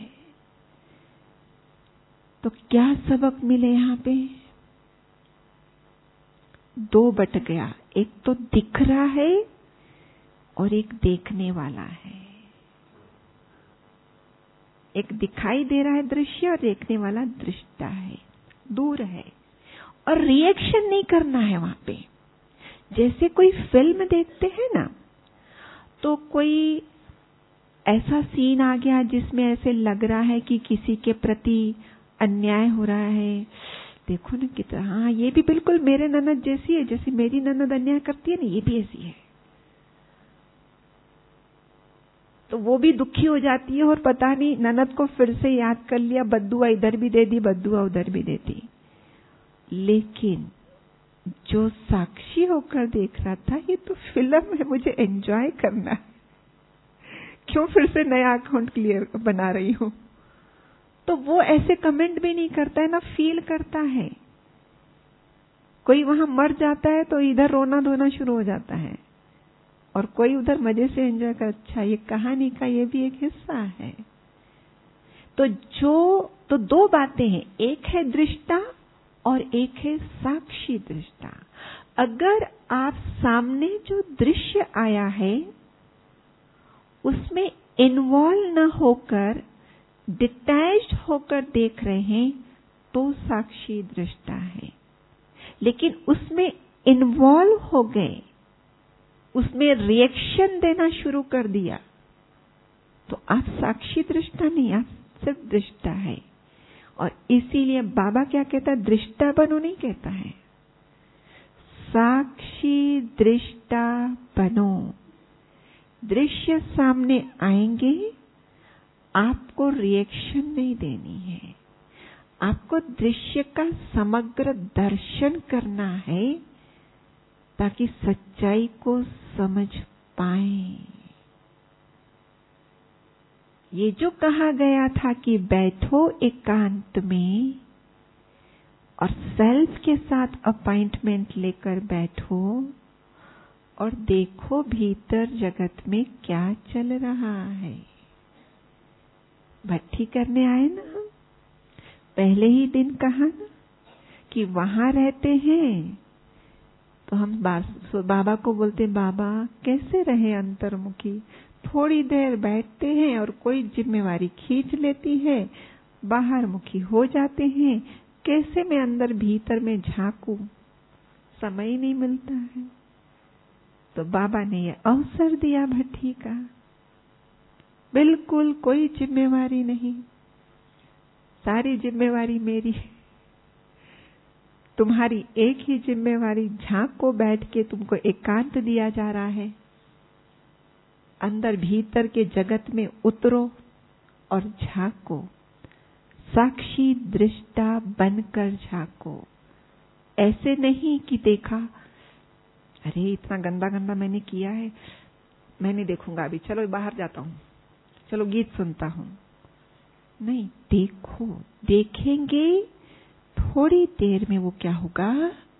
तो क्या सबक मिले यहां पे? दो बट गया, एक तो दिख रहा है और एक देखने वाला है। एक दिखाई दे रहा है दृश्य और देखने वाला दृष्टा है, दूर है। और रिएक्शन नहीं करना है वहां पे। जैसे कोई फिल्म देखते हैं ना, तो कोई ऐसा सीन आ गया जिसमें ऐसे लग रहा है कि किसी के प्रति अन्याय हो रहा है, देखो ना कितना, हाँ ये भी बिल्कुल मेरे ननद जैसी है, जैसी मेरी ननद अन्याय करती है ना, ये भी ऐसी है। तो वो भी दुखी हो जाती है और पता नहीं ननद को फिर से याद कर लिया, बद्दुआ इधर भी दे दी, बद्दुआ उधर भी दे दी। लेकिन जो साक्षी होकर देख रहा था, ये तो फिल्म है, मुझे एंजॉय करना है, क्यों फिर से नया अकाउंट क्लियर बना रही हूं? तो वो ऐसे कमेंट भी नहीं करता है, ना फील करता है। कोई वहां मर जाता है तो इधर रोना धोना शुरू हो जाता है, और कोई उधर मजे से एंजॉय कर, अच्छा ये कहानी का ये भी एक हिस्सा है। तो जो तो दो बातें हैं, एक है दृष्टा और एक है साक्षी दृष्टा। अगर आप सामने जो दृश्य आया है उसमें इन्वॉल्व न होकर डिटैच्ड होकर देख रहे हैं तो साक्षी दृष्टा है। लेकिन उसमें इन्वॉल्व हो गए, उसमें रिएक्शन देना शुरू कर दिया, तो आप साक्षी दृष्टा नहीं, आप सिर्फ दृष्टा है। और इसीलिए बाबा क्या कहता है, दृष्टा बनो नहीं कहता है, साक्षी दृष्टा बनो। दृश्य सामने आएंगे, आपको रिएक्शन नहीं देनी है, आपको दृश्य का समग्र दर्शन करना है, ताकि सच्चाई को समझ पाएं। ये जो कहा गया था कि बैठो एकांत में और सेल्फ के साथ अपॉइंटमेंट लेकर बैठो और देखो भीतर जगत में क्या चल रहा है। भट्टी करने आए ना हम, पहले ही दिन कहा ना कि वहां रहते हैं तो हम बाबा को बोलते, बाबा कैसे रहे अंतर्मुखी। थोड़ी देर बैठते हैं और कोई जिम्मेवारी खींच लेती है, बाहर मुखी हो जाते हैं। कैसे मैं अंदर भीतर में झांकूं, समय ही नहीं मिलता है। तो बाबा ने ये अवसर दिया भट्टी का, बिल्कुल कोई जिम्मेवारी नहीं, सारी जिम्मेवारी मेरी है। तुम्हारी एक ही जिम्मेवारी, झांक को बैठ के तुमको एकांत दिया जा रहा है। अंदर भीतर के जगत में उतरो और झांको, साक्षी दृष्टा बनकर झांको। ऐसे नहीं कि देखा, अरे इतना गंदा गंदा मैंने किया है, मैं नहीं देखूंगा अभी, चलो बाहर जाता हूं, चलो गीत सुनता हूं। नहीं, देखो, देखेंगे थोड़ी देर में वो क्या होगा,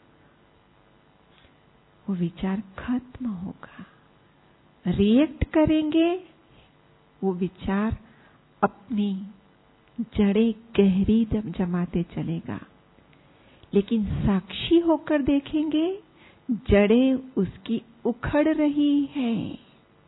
वो विचार खत्म होगा। रिएक्ट करेंगे, वो विचार अपनी जड़ें गहरी जमाते चलेगा। लेकिन साक्षी होकर देखेंगे, जड़ें उसकी उखड़ रही हैं।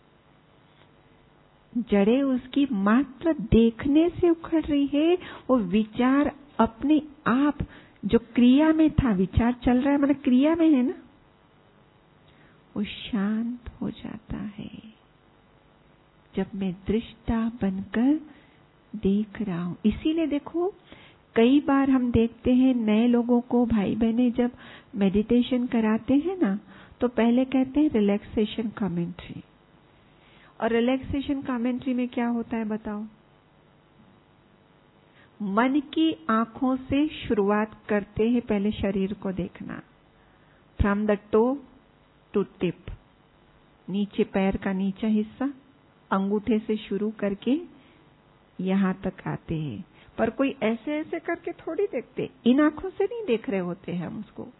जड़ें उसकी मात्र देखने से उखड़ रही है। वो विचार अपने आप जो क्रिया में था, विचार चल रहा है मतलब क्रिया में है ना, वो शांत हो जाता है जब मैं दृष्टा बनकर देख रहा हूं। इसीलिए देखो, कई बार हम देखते हैं नए लोगों को, भाई बहनें जब मेडिटेशन कराते हैं ना, तो पहले कहते हैं रिलैक्सेशन कमेंट्री। और रिलैक्सेशन कमेंट्री में क्या होता है बताओ? मन की आंखों से शुरुआत करते हैं, पहले शरीर को देखना, from the toe to tip, नीचे पैर का नीचा हिस्सा, अंगूठे से शुरू करके यहां तक आते हैं। पर कोई ऐसे ऐसे करके थोड़ी देखते, इन आंखों से नहीं देख रहे होते हैं हम उसको,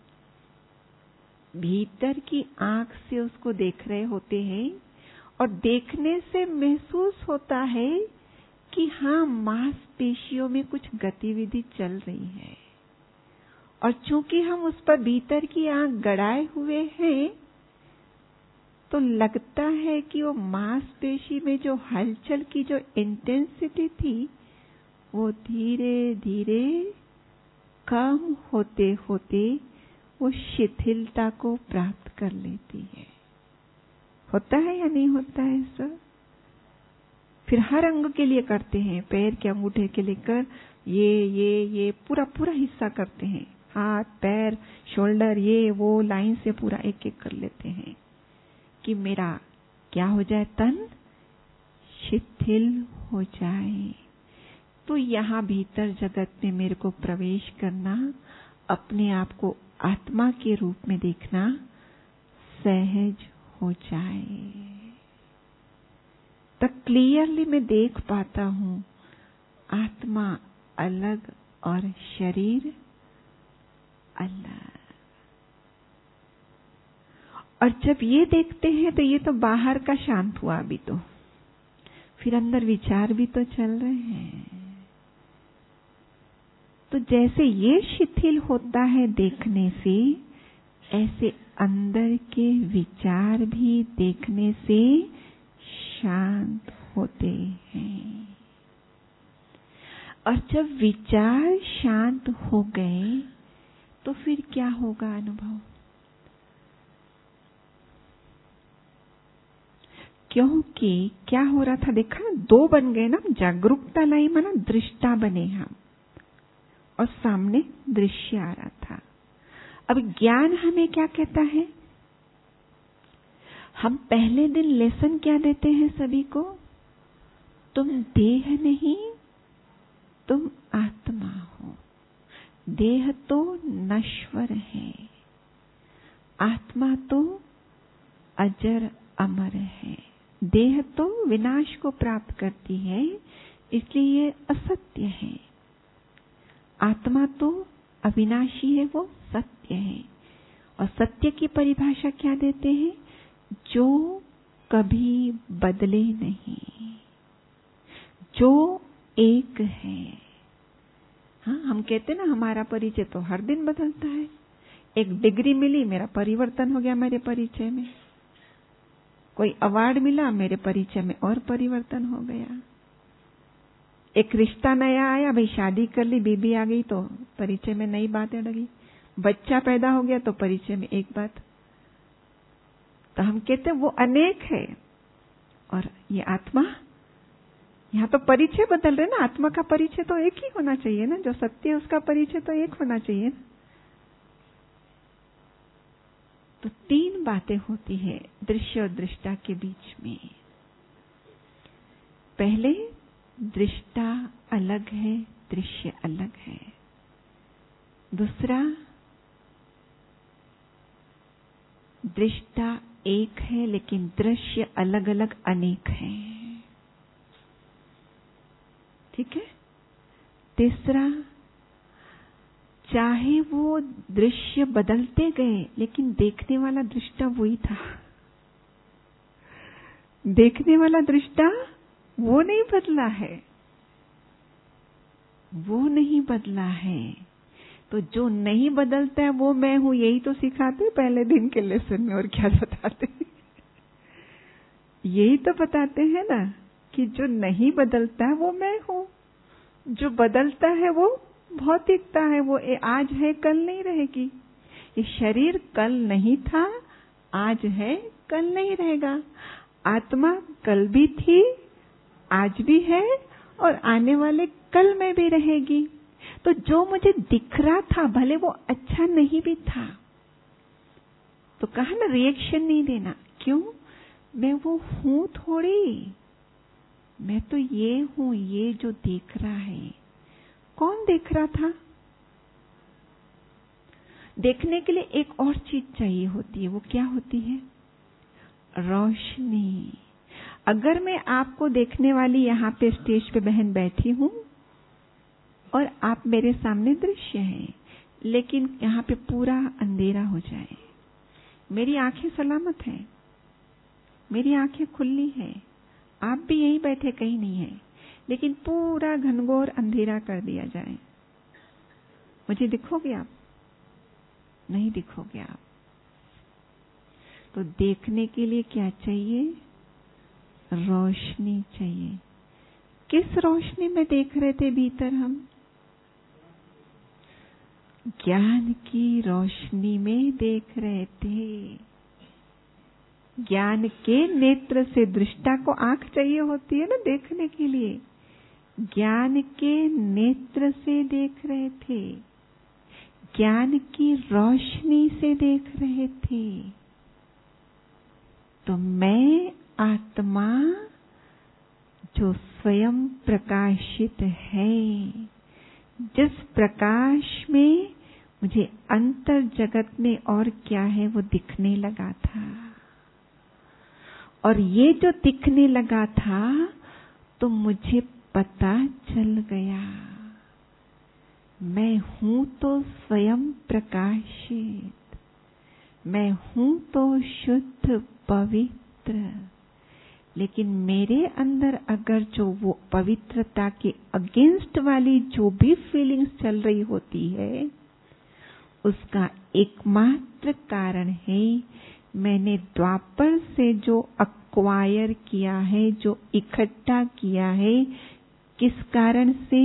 भीतर की आंख से उसको देख रहे होते हैं। और देखने से महसूस होता है कि हाँ, मांसपेशियों में कुछ गतिविधि चल रही है। और चूंकि हम उस पर भीतर की आंख गड़ाए हुए हैं, तो लगता है कि वो मांसपेशी में जो हलचल की जो इंटेंसिटी थी, वो धीरे धीरे कम होते होते वो शिथिलता को प्राप्त कर लेती है। होता है या नहीं होता है सर? फिर हर अंग के लिए करते हैं, पैर के अंगूठे के लेकर ये ये ये पूरा पूरा हिस्सा करते हैं, हाथ पैर शोल्डर ये वो लाइन से पूरा एक एक कर लेते हैं कि मेरा क्या हो जाए, तन शिथिल हो जाए। तो यहाँ भीतर जगत में मेरे को प्रवेश करना, अपने आप को आत्मा के रूप में देखना सहज हो जाए। तब क्लियरली मैं देख पाता हूं, आत्मा अलग और शरीर अलग। और जब ये देखते हैं तो ये तो बाहर का शांत हुआ, अभी तो फिर अंदर विचार भी तो चल रहे हैं। तो जैसे ये शिथिल होता है देखने से, ऐसे अंदर के विचार भी देखने से शांत होते हैं। और जब विचार शांत हो गए तो फिर क्या होगा अनुभव? क्योंकि क्या हो रहा था देखा, दो बन गए ना, जागरूकता लाई माना दृष्टा बने हम, और सामने दृश्य आ रहा था। अब ज्ञान हमें क्या कहता है? हम पहले दिन लेसन क्या देते हैं सभी को? तुम देह नहीं, तुम आत्मा हो। देह तो नश्वर है, आत्मा तो अजर अमर है, देह तो विनाश को प्राप्त करती है, इसलिए ये असत्य है। आत्मा तो अविनाशी है, वो सत्य है। और सत्य की परिभाषा क्या देते हैं? जो कभी बदले नहीं, जो एक है। हाँ, हम कहते ना हमारा परिचय तो हर दिन बदलता है। एक डिग्री मिली, मेरा परिवर्तन हो गया मेरे परिचय में। कोई अवार्ड मिला, मेरे परिचय में और परिवर्तन हो गया। एक रिश्ता नया आया, भाई शादी कर ली, बीबी आ गई तो परिचय में नई बातें लगी। बच्चा पैदा हो गया तो परिचय में एक बात। तो हम कहते हैं वो अनेक है। और ये आत्मा, यहाँ तो परिचय बदल रहे ना। आत्मा का परिचय तो एक ही होना चाहिए ना, जो सत्य है उसका परिचय तो एक होना चाहिए ना। तो तीन बातें होती है दृश्य और दृष्टा के बीच में। पहले, दृष्टा अलग है, दृश्य अलग है। दूसरा, दृष्टा एक है लेकिन दृश्य अलग अलग अनेक है। ठीक है। तीसरा, चाहे वो दृश्य बदलते गए लेकिन देखने वाला दृष्टा वही था। देखने वाला दृष्टा वो नहीं बदला है, वो नहीं बदला है। तो जो नहीं बदलता है वो मैं हूं, यही तो सिखाते पहले दिन के लेसन में। और क्या बताते? यही तो बताते हैं ना कि जो नहीं बदलता है वो मैं हूं, जो बदलता है वो भौतिकता है, वो आज है कल नहीं रहेगी। ये शरीर कल नहीं था, आज है कल नहीं रहेगा। आत्मा कल भी थी, आज भी है और आने वाले कल में भी रहेगी। तो जो मुझे दिख रहा था, भले वो अच्छा नहीं भी था, तो कहा ना रिएक्शन नहीं देना। क्यों? मैं वो हूं थोड़ी, मैं तो ये हूं, ये जो देख रहा है। कौन देख रहा था? देखने के लिए एक और चीज चाहिए होती है। वो क्या होती है? रोशनी। अगर मैं आपको देखने वाली यहाँ पे स्टेज पे बहन बैठी हूं और आप मेरे सामने दृश्य है, लेकिन यहाँ पे पूरा अंधेरा हो जाए, मेरी आंखें सलामत हैं, मेरी आंखें खुली हैं, आप भी यहीं बैठे कहीं नहीं है, लेकिन पूरा घनघोर अंधेरा कर दिया जाए, मुझे दिखोगे आप? नहीं दिखोगे आप। तो देखने के लिए क्या चाहिए? रोशनी चाहिए। किस रोशनी में देख रहे थे भीतर हम? ज्ञान की रोशनी में देख रहे थे। ज्ञान के नेत्र से, दृष्टा को आंख चाहिए होती है ना देखने के लिए, ज्ञान के नेत्र से देख रहे थे, ज्ञान की रोशनी से देख रहे थे। तो मैं आत्मा जो स्वयं प्रकाशित है, जिस प्रकाश में मुझे अंतर जगत में और क्या है वो दिखने लगा था, और ये जो दिखने लगा था तो मुझे पता चल गया, मैं हूं तो स्वयं प्रकाशित, मैं हूं तो शुद्ध पवित्र। लेकिन मेरे अंदर अगर जो वो पवित्रता के अगेंस्ट वाली जो भी फीलिंग्स चल रही होती है, उसका एकमात्र कारण है मैंने द्वापर से जो अक्वायर किया है, जो इकट्ठा किया है। किस कारण से?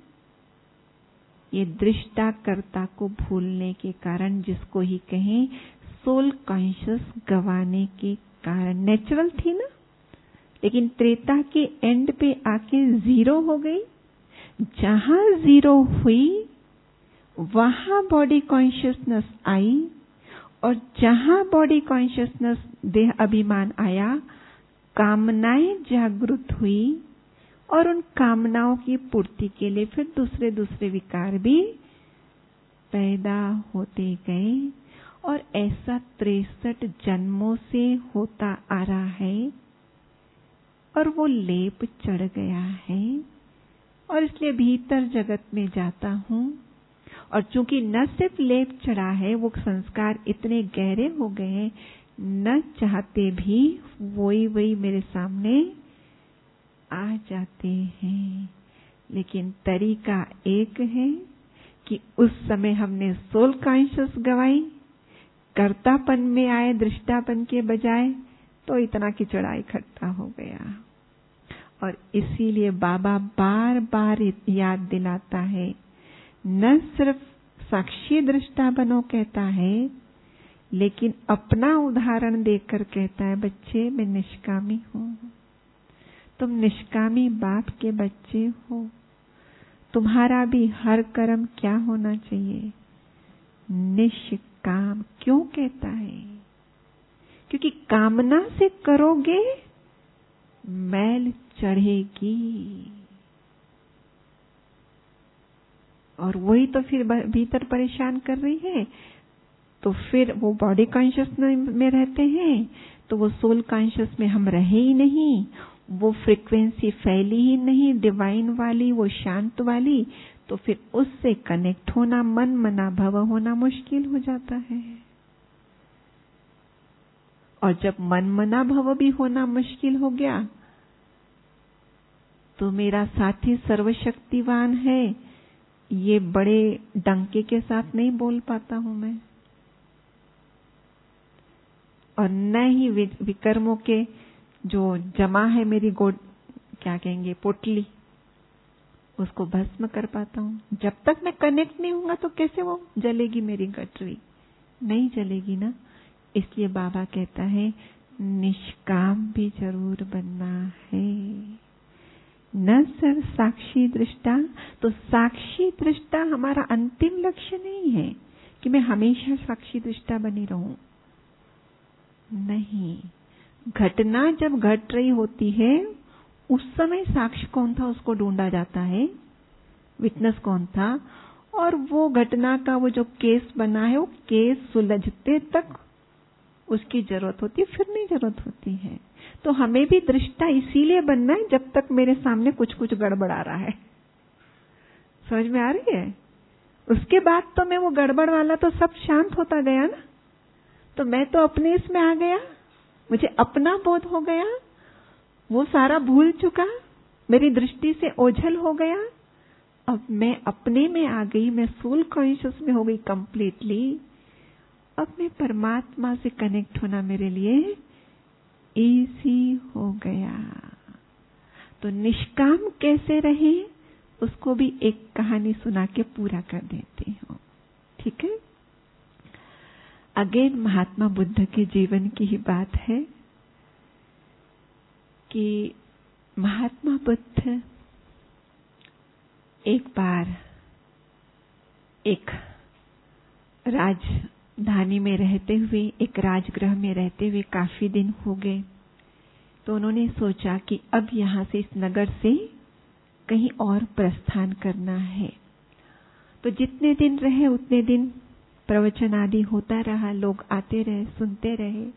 ये दृष्टा कर्ता को भूलने के कारण, जिसको ही कहें सोल कॉन्शियस गवाने के कारण। नेचुरल थी ना, लेकिन त्रेता के एंड पे आके जीरो हो गई। जहां जीरो हुई वहां बॉडी कॉन्शियसनेस आई, और जहां बॉडी कॉन्शियसनेस देह अभिमान आया, कामनाएं जागृत हुई, और उन कामनाओं की पूर्ति के लिए फिर दूसरे दूसरे विकार भी पैदा होते गए। और ऐसा तिरसठ जन्मों से होता आ रहा है और वो लेप चढ़ गया है और इसलिए भीतर जगत में जाता हूं। और चूंकि न सिर्फ लेप चढ़ा है, वो संस्कार इतने गहरे हो गए, न चाहते भी वही वही मेरे सामने आ जाते हैं। लेकिन तरीका एक है कि उस समय हमने सोल कॉन्शियस गवाई, कर्तापन में आए दृष्टापन के बजाय, तो इतना कीचड़ा इकट्ठा हो गया। और इसीलिए बाबा बार बार याद दिलाता है, न सिर्फ साक्षी दृष्टा बनो कहता है, लेकिन अपना उदाहरण देकर कहता है, बच्चे मैं निष्कामी हूं, तुम निष्कामी बाप के बच्चे हो। तुम्हारा भी हर कर्म क्या होना चाहिए? निष्काम। क्यों कहता है? क्योंकि कामना से करोगे मैल चढ़ेगी, और वही तो फिर भीतर परेशान कर रही है। तो फिर वो बॉडी कॉन्शियस में रहते हैं, तो वो सोल कॉन्शियस में हम रहे ही नहीं, वो फ्रीक्वेंसी फैली ही नहीं डिवाइन वाली, वो शांत वाली। तो फिर उससे कनेक्ट होना, मन मना भव होना मुश्किल हो जाता है। और जब मन मना भव भी होना मुश्किल हो गया, तो मेरा साथी सर्वशक्तिवान है, ये बड़े डंके के साथ नहीं बोल पाता हूं मैं, और न ही विकर्मों के जो जमा है मेरी गोद, क्या कहेंगे, पोटली, उसको भस्म कर पाता हूं। जब तक मैं कनेक्ट नहीं होऊंगा तो कैसे वो जलेगी मेरी गटरी? नहीं जलेगी ना। इसलिए बाबा कहता है निष्काम भी जरूर बनना है, न सिर्फ साक्षी दृष्टा। तो साक्षी दृष्टा हमारा अंतिम लक्ष्य नहीं है कि मैं हमेशा साक्षी दृष्टा बनी रहूं। नहीं, घटना जब घट रही होती है उस समय साक्ष्य कौन था उसको ढूंढा जाता है, विटनेस कौन था, और वो घटना का वो जो केस बना है वो केस सुलझते तक उसकी जरूरत होती है, फिर नहीं जरूरत होती है। तो हमें भी दृष्टा इसीलिए बनना है जब तक मेरे सामने कुछ कुछ गड़बड़ आ रहा है। समझ में आ रही है? उसके बाद तो मैं वो गड़बड़ वाला तो सब शांत होता गया ना, तो मैं तो अपने इसमें आ गया, मुझे अपना बोध हो गया, वो सारा भूल चुका, मेरी दृष्टि से ओझल हो गया। अब मैं अपने में आ गई, मैं सोल कॉन्शियस में हो गई कंप्लीटली। अब मैं परमात्मा से कनेक्ट होना मेरे लिए इजी हो गया। तो निष्काम कैसे रहे उसको भी एक कहानी सुना के पूरा कर देती हूँ, ठीक है? अगेन महात्मा बुद्ध के जीवन की ही बात है कि महात्मा बुद्ध एक बार एक राजधानी में रहते हुए, एक राजगृह में रहते हुए काफी दिन हो गए, तो उन्होंने सोचा कि अब यहाँ से, इस नगर से कहीं और प्रस्थान करना है। तो जितने दिन रहे उतने दिन प्रवचन आदि होता रहा, लोग आते रहे, सुनते रहे।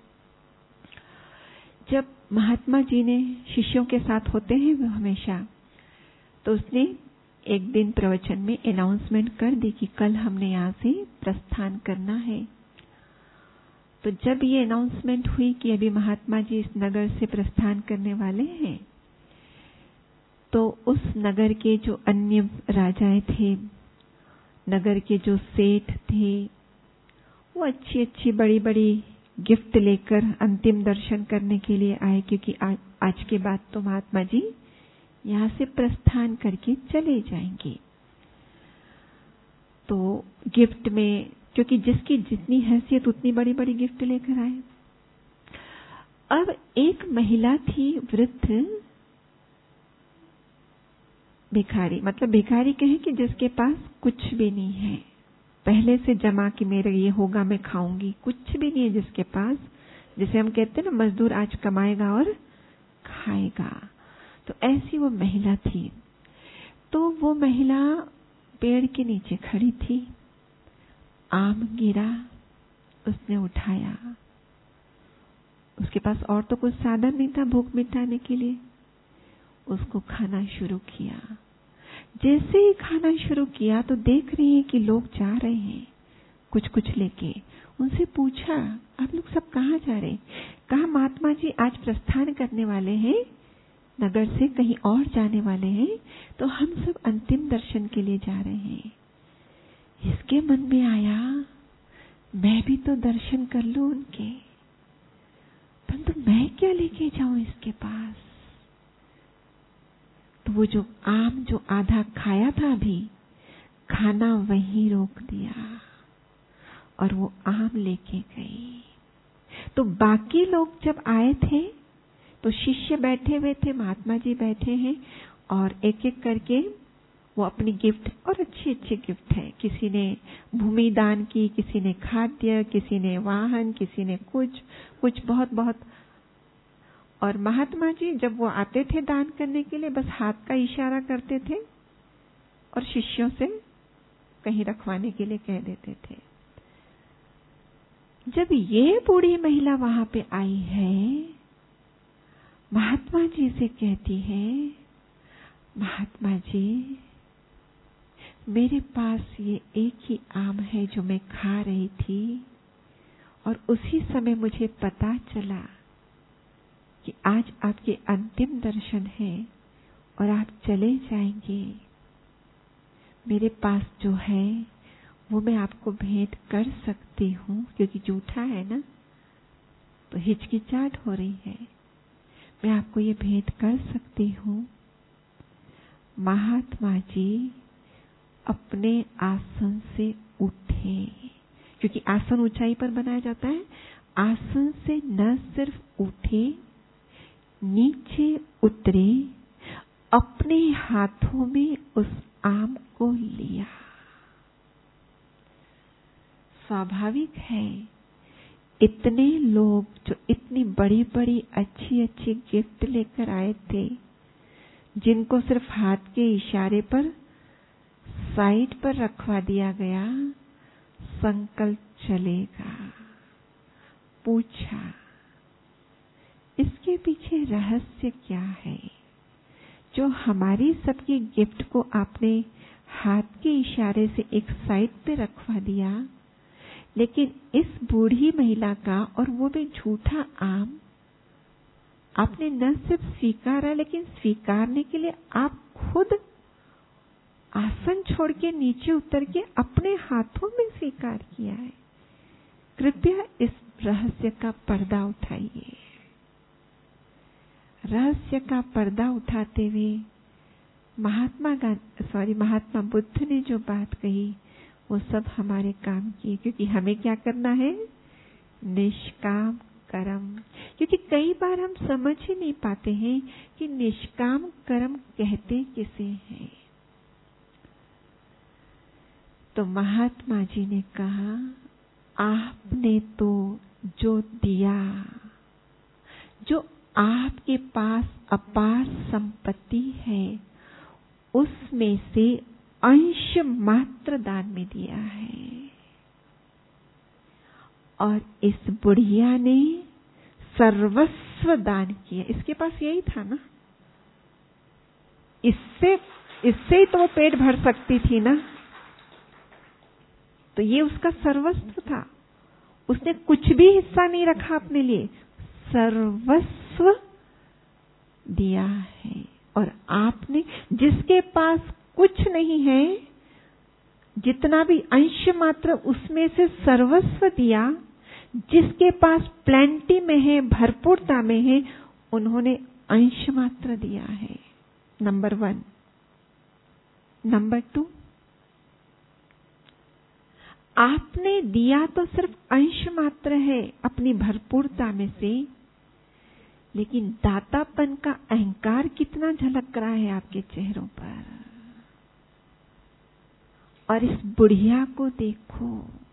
जब महात्मा जी ने शिष्यों के साथ होते हैं वो हमेशा, तो उसने एक दिन प्रवचन में अनाउंसमेंट कर दी कि कल हमने यहाँ से प्रस्थान करना है। तो जब ये अनाउंसमेंट हुई कि अभी महात्मा जी इस नगर से प्रस्थान करने वाले हैं, तो उस नगर के जो अन्य राजाएं थे, नगर के जो सेठ थे, वो अच्छी अच्छी बड़ी बड़ी गिफ्ट लेकर अंतिम दर्शन करने के लिए आए, क्योंकि आज, आज के बाद तो महात्मा जी यहाँ से प्रस्थान करके चले जाएंगे। तो गिफ्ट में, क्योंकि जिसकी जितनी हैसियत उतनी बड़ी बड़ी गिफ्ट लेकर आए। अब एक महिला थी, वृद्ध भिखारी, मतलब भिखारी कहें कि जिसके पास कुछ भी नहीं है, पहले से जमा कि मेरे ये होगा मैं खाऊंगी, कुछ भी नहीं है जिसके पास, जिसे हम कहते हैं ना मजदूर आज कमाएगा और खाएगा। तो ऐसी वो महिला थी। तो वो महिला पेड़ के नीचे खड़ी थी, आम गिरा, उसने उठाया। उसके पास और तो कुछ साधन नहीं था भूख मिटाने के लिए। उसको खाना शुरू किया। जैसे ही खाना शुरू किया तो देख रही है कि लोग जा रहे हैं कुछ कुछ लेके। उनसे पूछा, आप लोग सब कहाँ जा रहे हैं? कहा, महात्मा जी आज प्रस्थान करने वाले हैं, नगर से कहीं और जाने वाले हैं, तो हम सब अंतिम दर्शन के लिए जा रहे हैं। इसके मन में आया, मैं भी तो दर्शन कर लूं उनके, परंतु मैं क्या लेके जाऊं इसके पास? तो वो जो आम जो आधा खाया था अभी, खाना वहीं रोक दिया और वो आम लेके गई। तो बाकी लोग जब आए थे तो शिष्य बैठे हुए थे, महात्मा जी बैठे हैं, और एक एक करके वो अपनी गिफ्ट, और अच्छी अच्छी गिफ्ट है, किसी ने भूमि दान की, किसी ने खाद्य, किसी ने वाहन, किसी ने कुछ कुछ बहुत बहुत। और महात्मा जी जब वो आते थे दान करने के लिए, बस हाथ का इशारा करते थे और शिष्यों से कहीं रखवाने के लिए कह देते थे। जब ये बूढ़ी महिला वहां पे आई है, महात्मा जी से कहती है, महात्मा जी मेरे पास ये एक ही आम है जो मैं खा रही थी, और उसी समय मुझे पता चला कि आज आपके अंतिम दर्शन है और आप चले जाएंगे। मेरे पास जो है वो मैं आपको भेंट कर सकती हूँ, क्योंकि जूठा है ना, तो हिचकिचाहट हो रही है, मैं आपको ये भेंट कर सकती हूँ। महात्मा जी अपने आसन से उठे, क्योंकि आसन ऊंचाई पर बनाया जाता है। आसन से न सिर्फ उठे, नीचे उतरे, अपने हाथों में उस आम को लिया। स्वाभाविक है, इतने लोग जो इतनी बड़ी बड़ी अच्छी अच्छी गिफ्ट लेकर आए थे, जिनको सिर्फ हाथ के इशारे पर साइड पर रखवा दिया गया, संकल्प चलेगा। पूछा, इसके पीछे रहस्य क्या है जो हमारी सबकी गिफ्ट को आपने हाथ के इशारे से एक साइड पे रखवा दिया, लेकिन इस बूढ़ी महिला का, और वो भी झूठा आम, आपने न सिर्फ स्वीकारा, लेकिन स्वीकारने के लिए आप खुद आसन छोड़ के नीचे उतर के अपने हाथों में स्वीकार किया है। कृपया इस रहस्य का पर्दा उठाइए। रहस्य का पर्दा उठाते हुए महात्मा गांधी सॉरी महात्मा बुद्ध ने जो बात कही वो सब हमारे काम की, क्योंकि हमें क्या करना है? निष्काम कर्म। क्योंकि कई बार हम समझ ही नहीं पाते हैं कि निष्काम कर्म कहते किसे हैं। तो महात्मा जी ने कहा, आपने तो जो दिया, जो आपके पास अपार संपत्ति है, उसमें से अंश मात्र दान में दिया है। और इस बुढ़िया ने सर्वस्व दान किया। इसके पास यही था ना, इससे इससे ही तो वो पेट भर सकती थी ना, तो ये उसका सर्वस्व था। उसने कुछ भी हिस्सा नहीं रखा अपने लिए, सर्वस्व दिया है। और आपने जिसके पास कुछ नहीं है, जितना भी अंश मात्र उसमें से सर्वस्व दिया, जिसके पास प्लेंटी में है, भरपूरता में है, उन्होंने अंश मात्र दिया है। Number one. नंबर टू, आपने दिया तो सिर्फ अंश मात्र है अपनी भरपूरता में से, लेकिन दातापन का अहंकार कितना झलक रहा है आपके चेहरों पर। और इस बुढ़िया को देखो,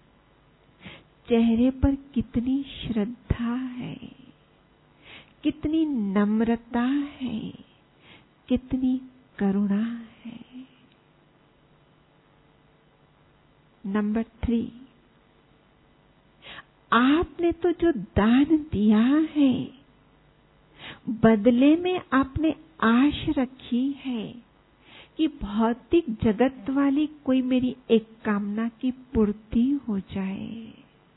चेहरे पर कितनी श्रद्धा है, कितनी नम्रता है, कितनी करुणा है। नंबर थ्री, आपने तो जो दान दिया है, बदले में आपने आश रखी है कि भौतिक जगत वाली कोई मेरी एक कामना की पूर्ति हो जाए।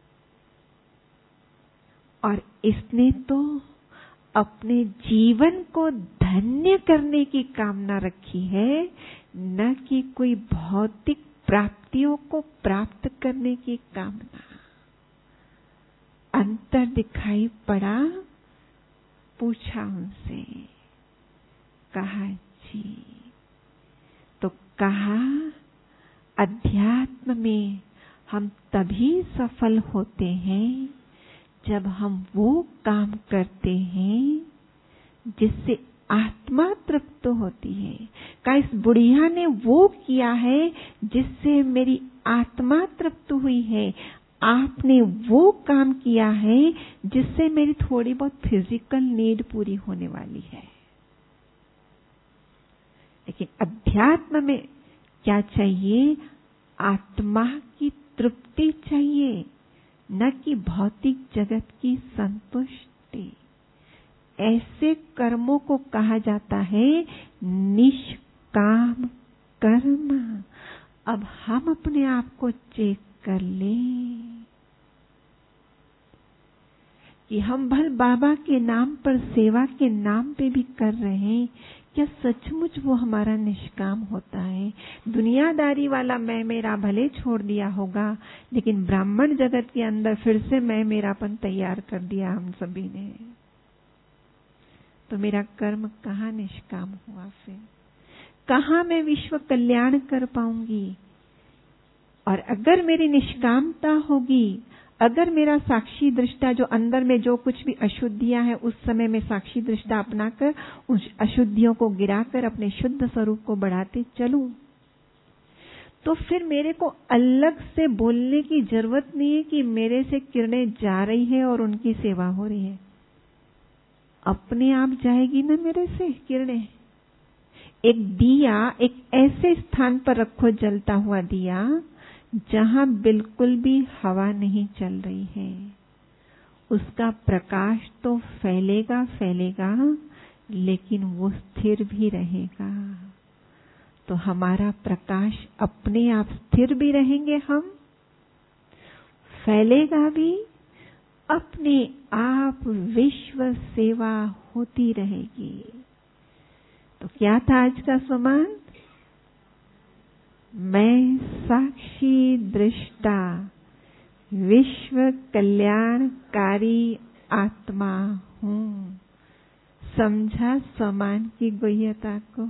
और इसने तो अपने जीवन को धन्य करने की कामना रखी है, न कि कोई भौतिक प्राप्तियों को प्राप्त करने की कामना। अंतर दिखाई पड़ा? पूछा उनसे, कहा जी। तो कहा अध्यात्म में हम तभी सफल होते हैं जब हम वो काम करते हैं जिससे आत्मा तृप्त होती है। का इस बुढ़िया ने वो किया है जिससे मेरी आत्मा तृप्त हुई है। आपने वो काम किया है जिससे मेरी थोड़ी बहुत फिजिकल नीड पूरी होने वाली है। लेकिन अध्यात्म में क्या चाहिए? आत्मा की तृप्ति चाहिए, न कि भौतिक जगत की संतुष्टि। ऐसे कर्मों को कहा जाता है निष्काम कर्म। अब हम अपने आप को चेक कर लें कि हम भल बाबा के नाम पर, सेवा के नाम पे भी कर रहे हैं, क्या सचमुच वो हमारा निष्काम होता है? दुनियादारी वाला मैं मेरा भले छोड़ दिया होगा, लेकिन ब्राह्मण जगत के अंदर फिर से मैं मेरापन तैयार कर दिया हम सभी ने। तो मेरा कर्म कहाँ निष्काम हुआ? फिर कहाँ मैं विश्व कल्याण कर पाऊंगी? और अगर मेरी निष्कामता होगी, अगर मेरा साक्षी दृष्टा जो अंदर में जो कुछ भी अशुद्धियां हैं, उस समय में साक्षी दृष्टा अपनाकर उस अशुद्धियों को गिराकर अपने शुद्ध स्वरूप को बढ़ाते चलूं, तो फिर मेरे को अलग से बोलने की जरूरत नहीं है कि मेरे से किरणें जा रही है और उनकी सेवा हो रही है। अपने आप जाएगी ना मेरे से किरणें। एक दिया एक ऐसे स्थान पर रखो, जलता हुआ दिया, जहां बिल्कुल भी हवा नहीं चल रही है। उसका प्रकाश तो फैलेगा फैलेगा, लेकिन वो स्थिर भी रहेगा। तो हमारा प्रकाश अपने आप स्थिर भी रहेंगे हम, फैलेगा भी, अपने आप विश्व सेवा होती रहेगी। तो क्या था आज का स्वमान? मैं साक्षी दृष्टा विश्व कल्याणकारी आत्मा हूँ। समझा स्वमान की गुह्यता को?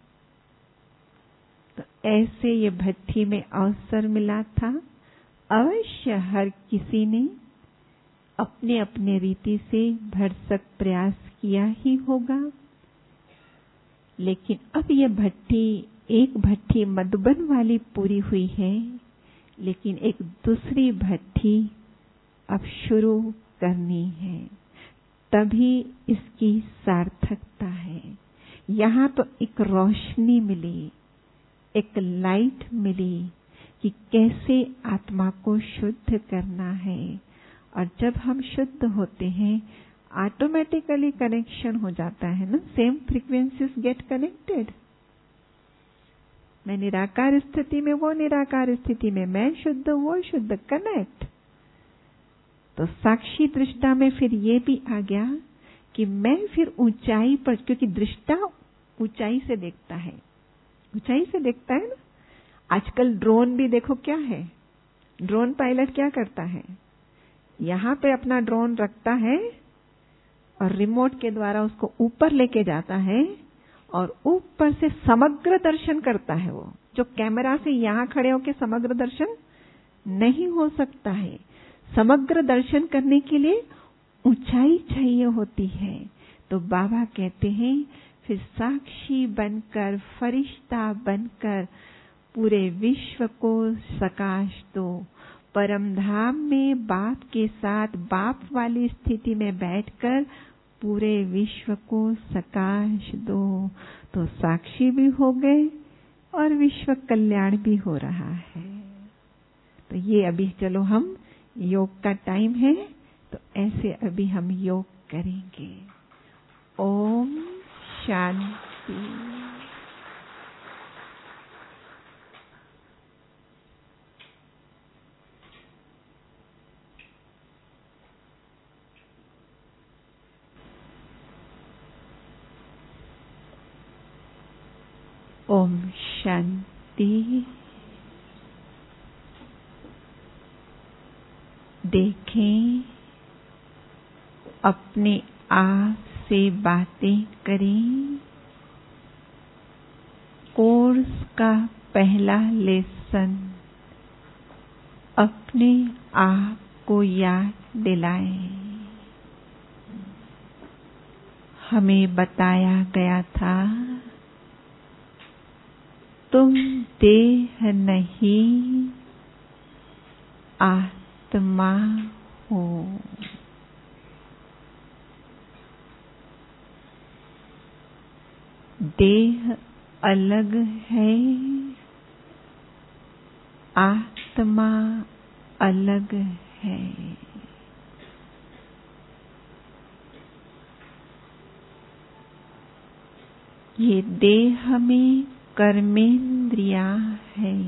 तो ऐसे ये भट्ठी में अवसर मिला था। अवश्य हर किसी ने अपने अपने रीति से भरसक प्रयास किया ही होगा, लेकिन अब यह भट्ठी, एक भट्ठी मधुबन वाली पूरी हुई है, लेकिन एक दूसरी भट्ठी अब शुरू करनी है, तभी इसकी सार्थकता है। यहाँ तो एक रोशनी मिली, एक लाइट मिली कि कैसे आत्मा को शुद्ध करना है। और जब हम शुद्ध होते हैं, ऑटोमेटिकली कनेक्शन हो जाता है ना, सेम फ्रीक्वेंसीज गेट कनेक्टेड। मैं निराकार स्थिति में, वो निराकार स्थिति में, मैं शुद्ध वो शुद्ध, कनेक्ट। तो साक्षी दृष्टा में फिर ये भी आ गया कि मैं फिर ऊंचाई पर, क्योंकि दृष्टा ऊंचाई से देखता है, ऊंचाई से देखता है ना। आजकल ड्रोन भी देखो क्या है, ड्रोन पायलट क्या करता है, यहाँ पे अपना ड्रोन रखता है और रिमोट के द्वारा उसको ऊपर लेके जाता है और ऊपर से समग्र दर्शन करता है। वो जो कैमरा से यहाँ खड़े होके समग्र दर्शन नहीं हो सकता है। समग्र दर्शन करने के लिए ऊंचाई चाहिए होती है। तो बाबा कहते हैं फिर साक्षी बनकर, फरिश्ता बनकर पूरे विश्व को सकाश दो। परम धाम में बाप के साथ, बाप वाली स्थिति में बैठकर पूरे विश्व को सकाश दो। तो साक्षी भी हो गए और विश्व कल्याण भी हो रहा है। तो ये अभी चलो हम योग का टाइम है, तो ऐसे अभी हम योग करेंगे। ओम शांति। ओम शांति। देखें, अपने आप से बातें करें। कोर्स का पहला लेसन अपने आप को याद दिलाएं। हमें बताया गया था, तुम देह नहीं आत्मा हो। देह अलग है, आत्मा अलग है। ये देह में कर्मेंद्रियां हैं।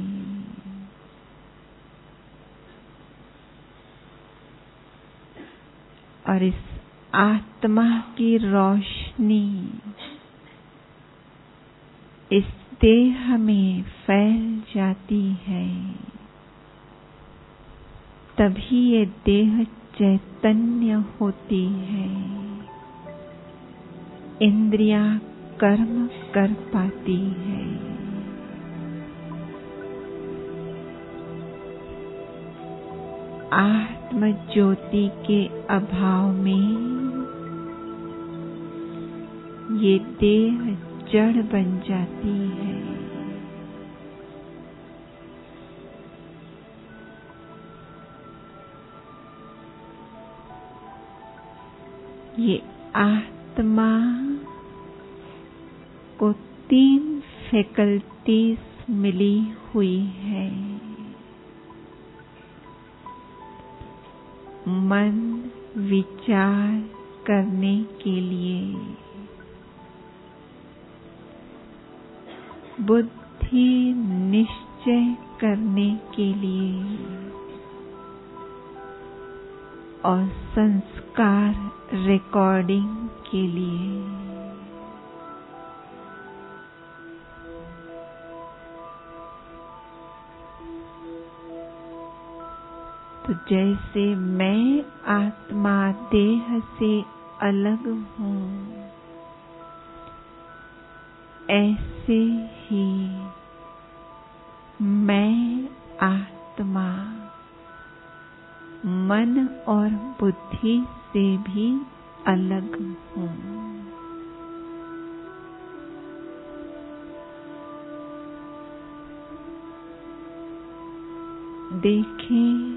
और इस आत्मा की रोशनी इस देह में फैल जाती है, तभी ये देह चैतन्य होती है। इंद्रियां कर्म कर पाती है। आत्म ज्योति के अभाव में ये देह जड़ बन जाती है। ये आत्मा को तीन फैकल्टीज मिली हुई है। मन विचार करने के लिए, बुद्धि निश्चय करने के लिए और संस्कार रिकॉर्डिंग के लिए। तो जैसे मैं आत्मा देह से अलग हूँ, ऐसे ही मैं आत्मा मन और बुद्धि से भी अलग हूँ। देखें,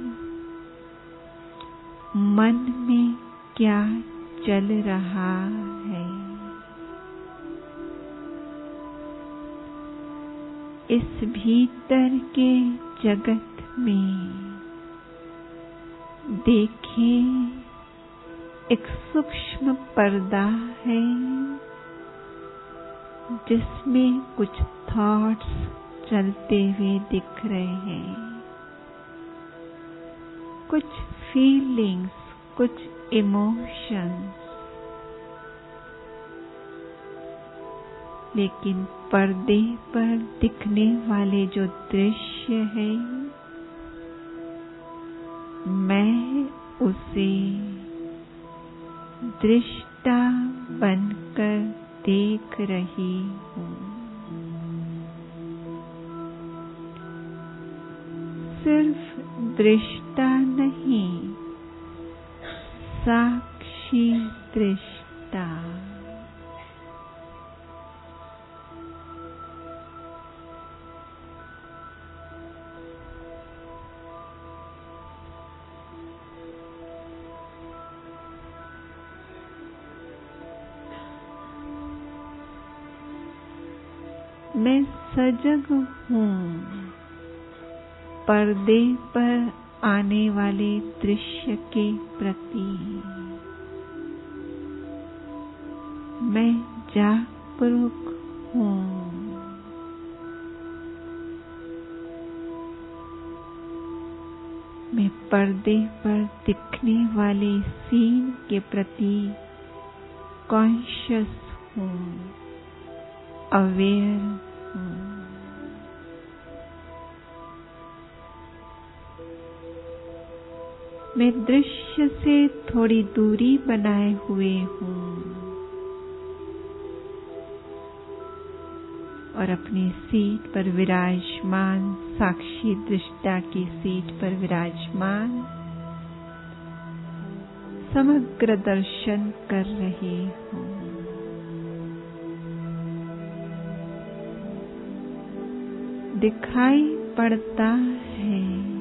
मन में क्या चल रहा है। इस भीतर के जगत में देखें, एक सूक्ष्म पर्दा है जिसमें कुछ थॉट्स चलते हुए दिख रहे हैं, कुछ फीलिंग्स, कुछ इमोशंस। लेकिन पर्दे पर दिखने वाले जो दृश्य है, मैं उसे दृष्टा बनकर देख रही हूँ। सिर्फ दृष्टा नहीं, साक्षी दृष्टा। मैं सजग हूँ, पर्दे पर आने वाले दृश्य के प्रति मैं जागरूक हूँ। मैं पर्दे पर दिखने वाले सीन के प्रति कॉन्शियस हूँ, अवेयर हूँ। मैं दृश्य से थोड़ी दूरी बनाए हुए हूँ और अपनी सीट पर विराजमान, साक्षी दृष्टा की सीट पर विराजमान समग्र दर्शन कर रही हूँ। दिखाई पड़ता है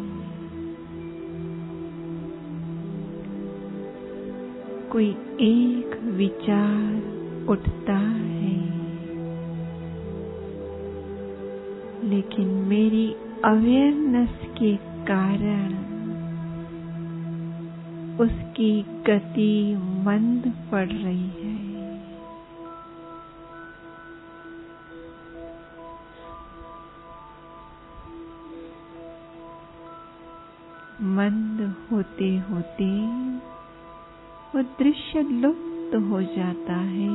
कोई एक विचार उठता है, लेकिन मेरी अवेयरनेस के कारण उसकी गति मंद पड़ रही है। मंद होते होते वो दृश्य लुप्त हो जाता है,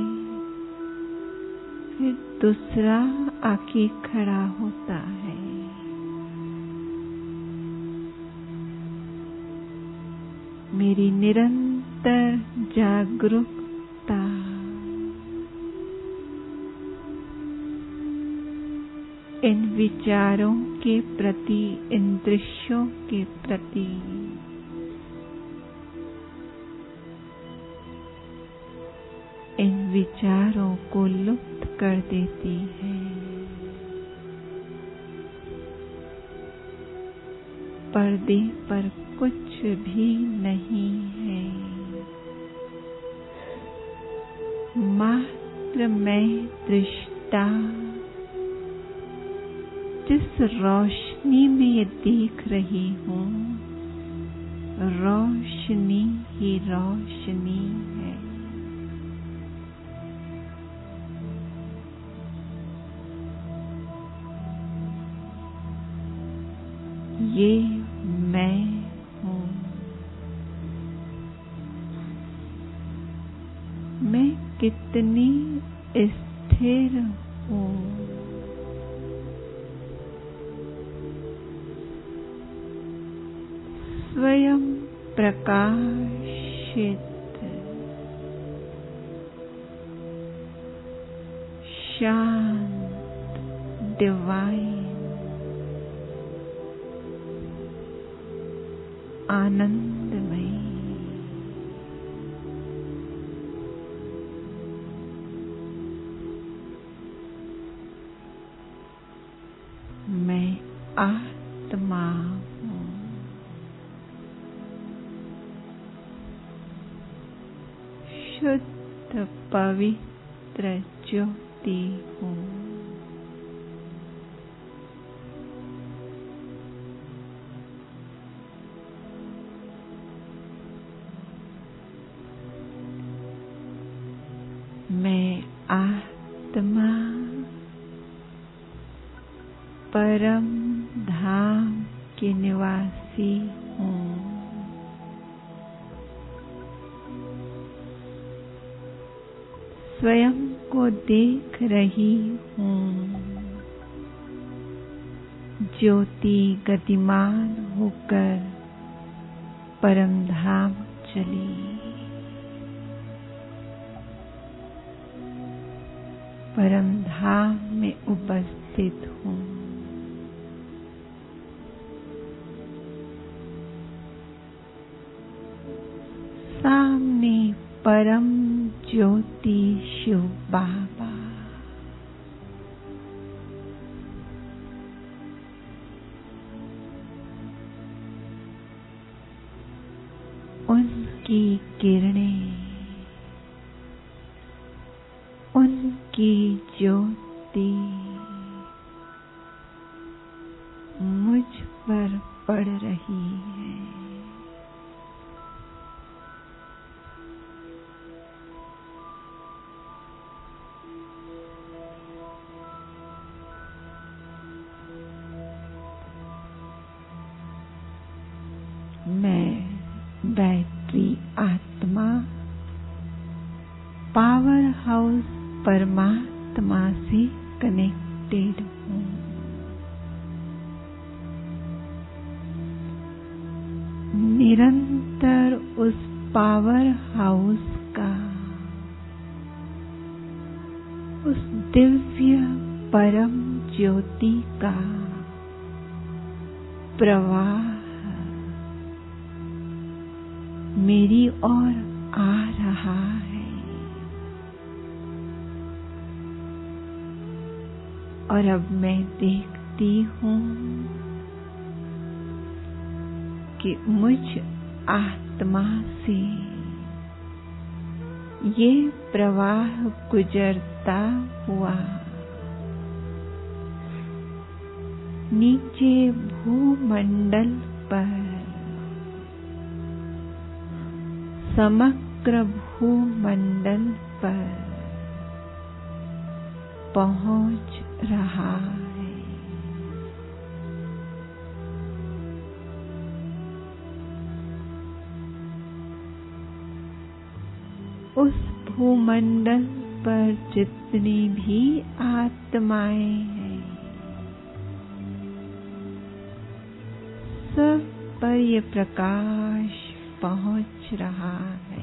फिर दूसरा आके खड़ा होता है। मेरी निरंतर जागरूकता इन विचारों के प्रति, इन दृश्यों के प्रति इन विचारों को लुप्त कर देती है। पर्दे पर कुछ भी नहीं है, मात्र मैं दृष्टा जिस रोशनी में ये देख रही हूँ, रोशनी ही रोशनी है। ये मैं हूँ। मैं कितनी स्थिर हूँ। स्वयं प्रकाशित, शांत, डिवाइन, आनंदमयी। मैं आत्मा हूँ। शुद्ध पवित्र ज्योति हूँ। मैं आत्मा परम धाम के निवासी हूँ। स्वयं को देख रही हूँ, ज्योति गतिमान होकर परम धाम चली। परम धाम में उपस्थित हूँ। सामने परम ज्योति शिव बाबा, उनकी किरणें, उनकी ज्योति मुझ पर पड़ रही है। मैं बैटरी आत्मा पावर हाउस परमात्मा से कनेक्टेड हूँ। निरंतर उस पावर हाउस का, उस दिव्य परम ज्योति का प्रवाह मेरी ओर आ रहा है और अब मैं देखती हूँ कि मुझ आत्मा से ये प्रवाह गुजरता हुआ नीचे भूमंडल पर, समग्र भूमंडल पर पहुंच रहा है। उस भूमंडल पर जितनी भी आत्माएं हैं, सब पर ये प्रकाश पहुंच रहा है।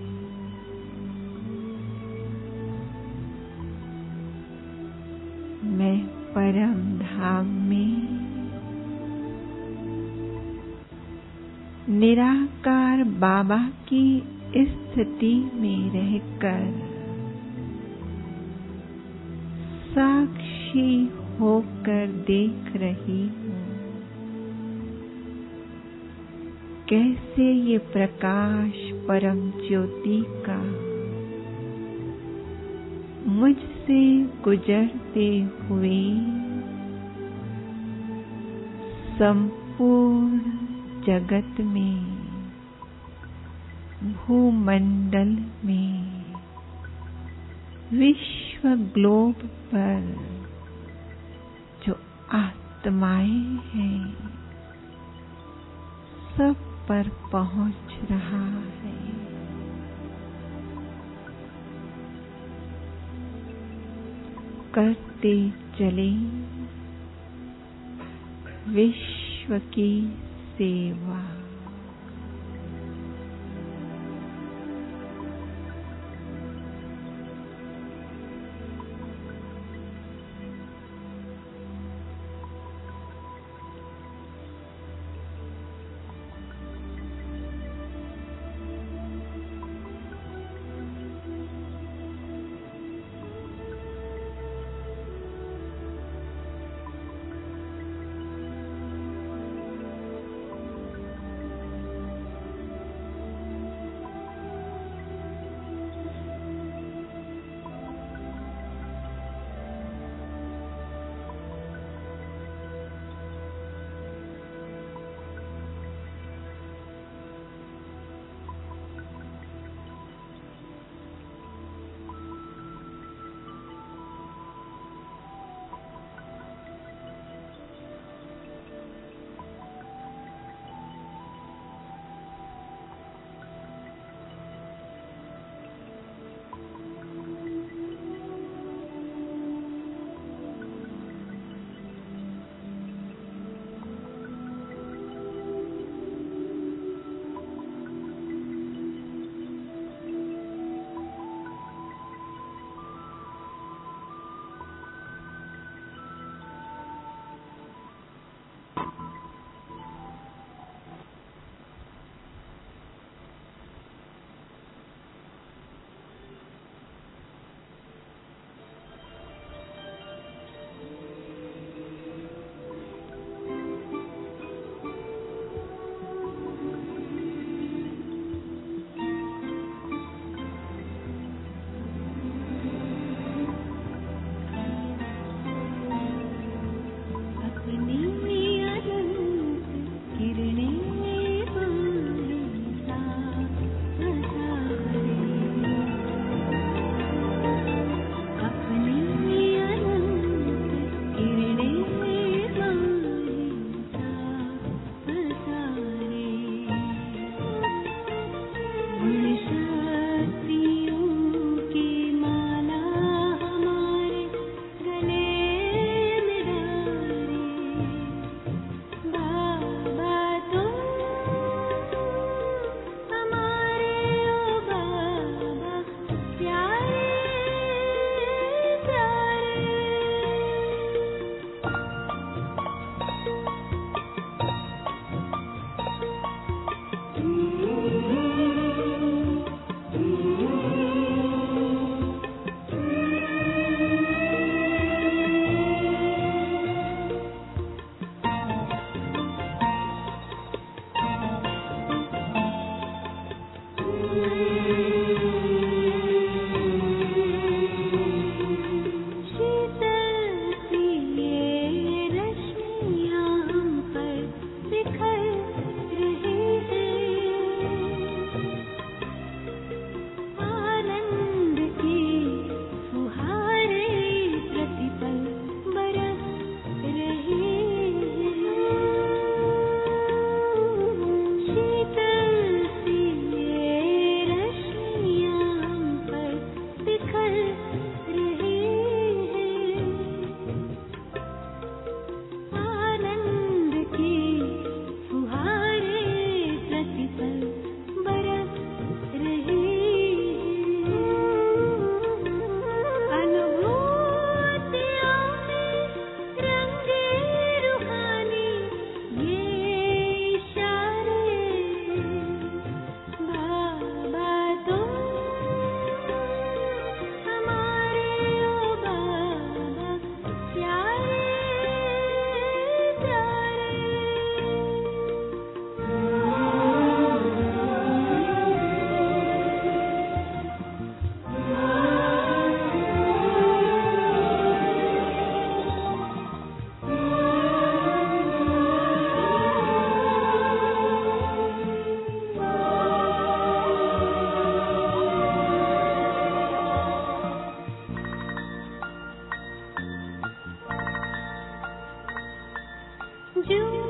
मैं परम धाम में निराकार बाबा की स्थिति में रहकर साक्षी होकर देख रही हूँ कैसे ये प्रकाश परम ज्योति का मुझसे गुजरते हुए संपूर्ण जगत में, भूमंडल में, विश्व ग्लोब पर जो आत्माएं हैं, सब पर पहुंच रहा है। करते चले विश्व की सेवा। जो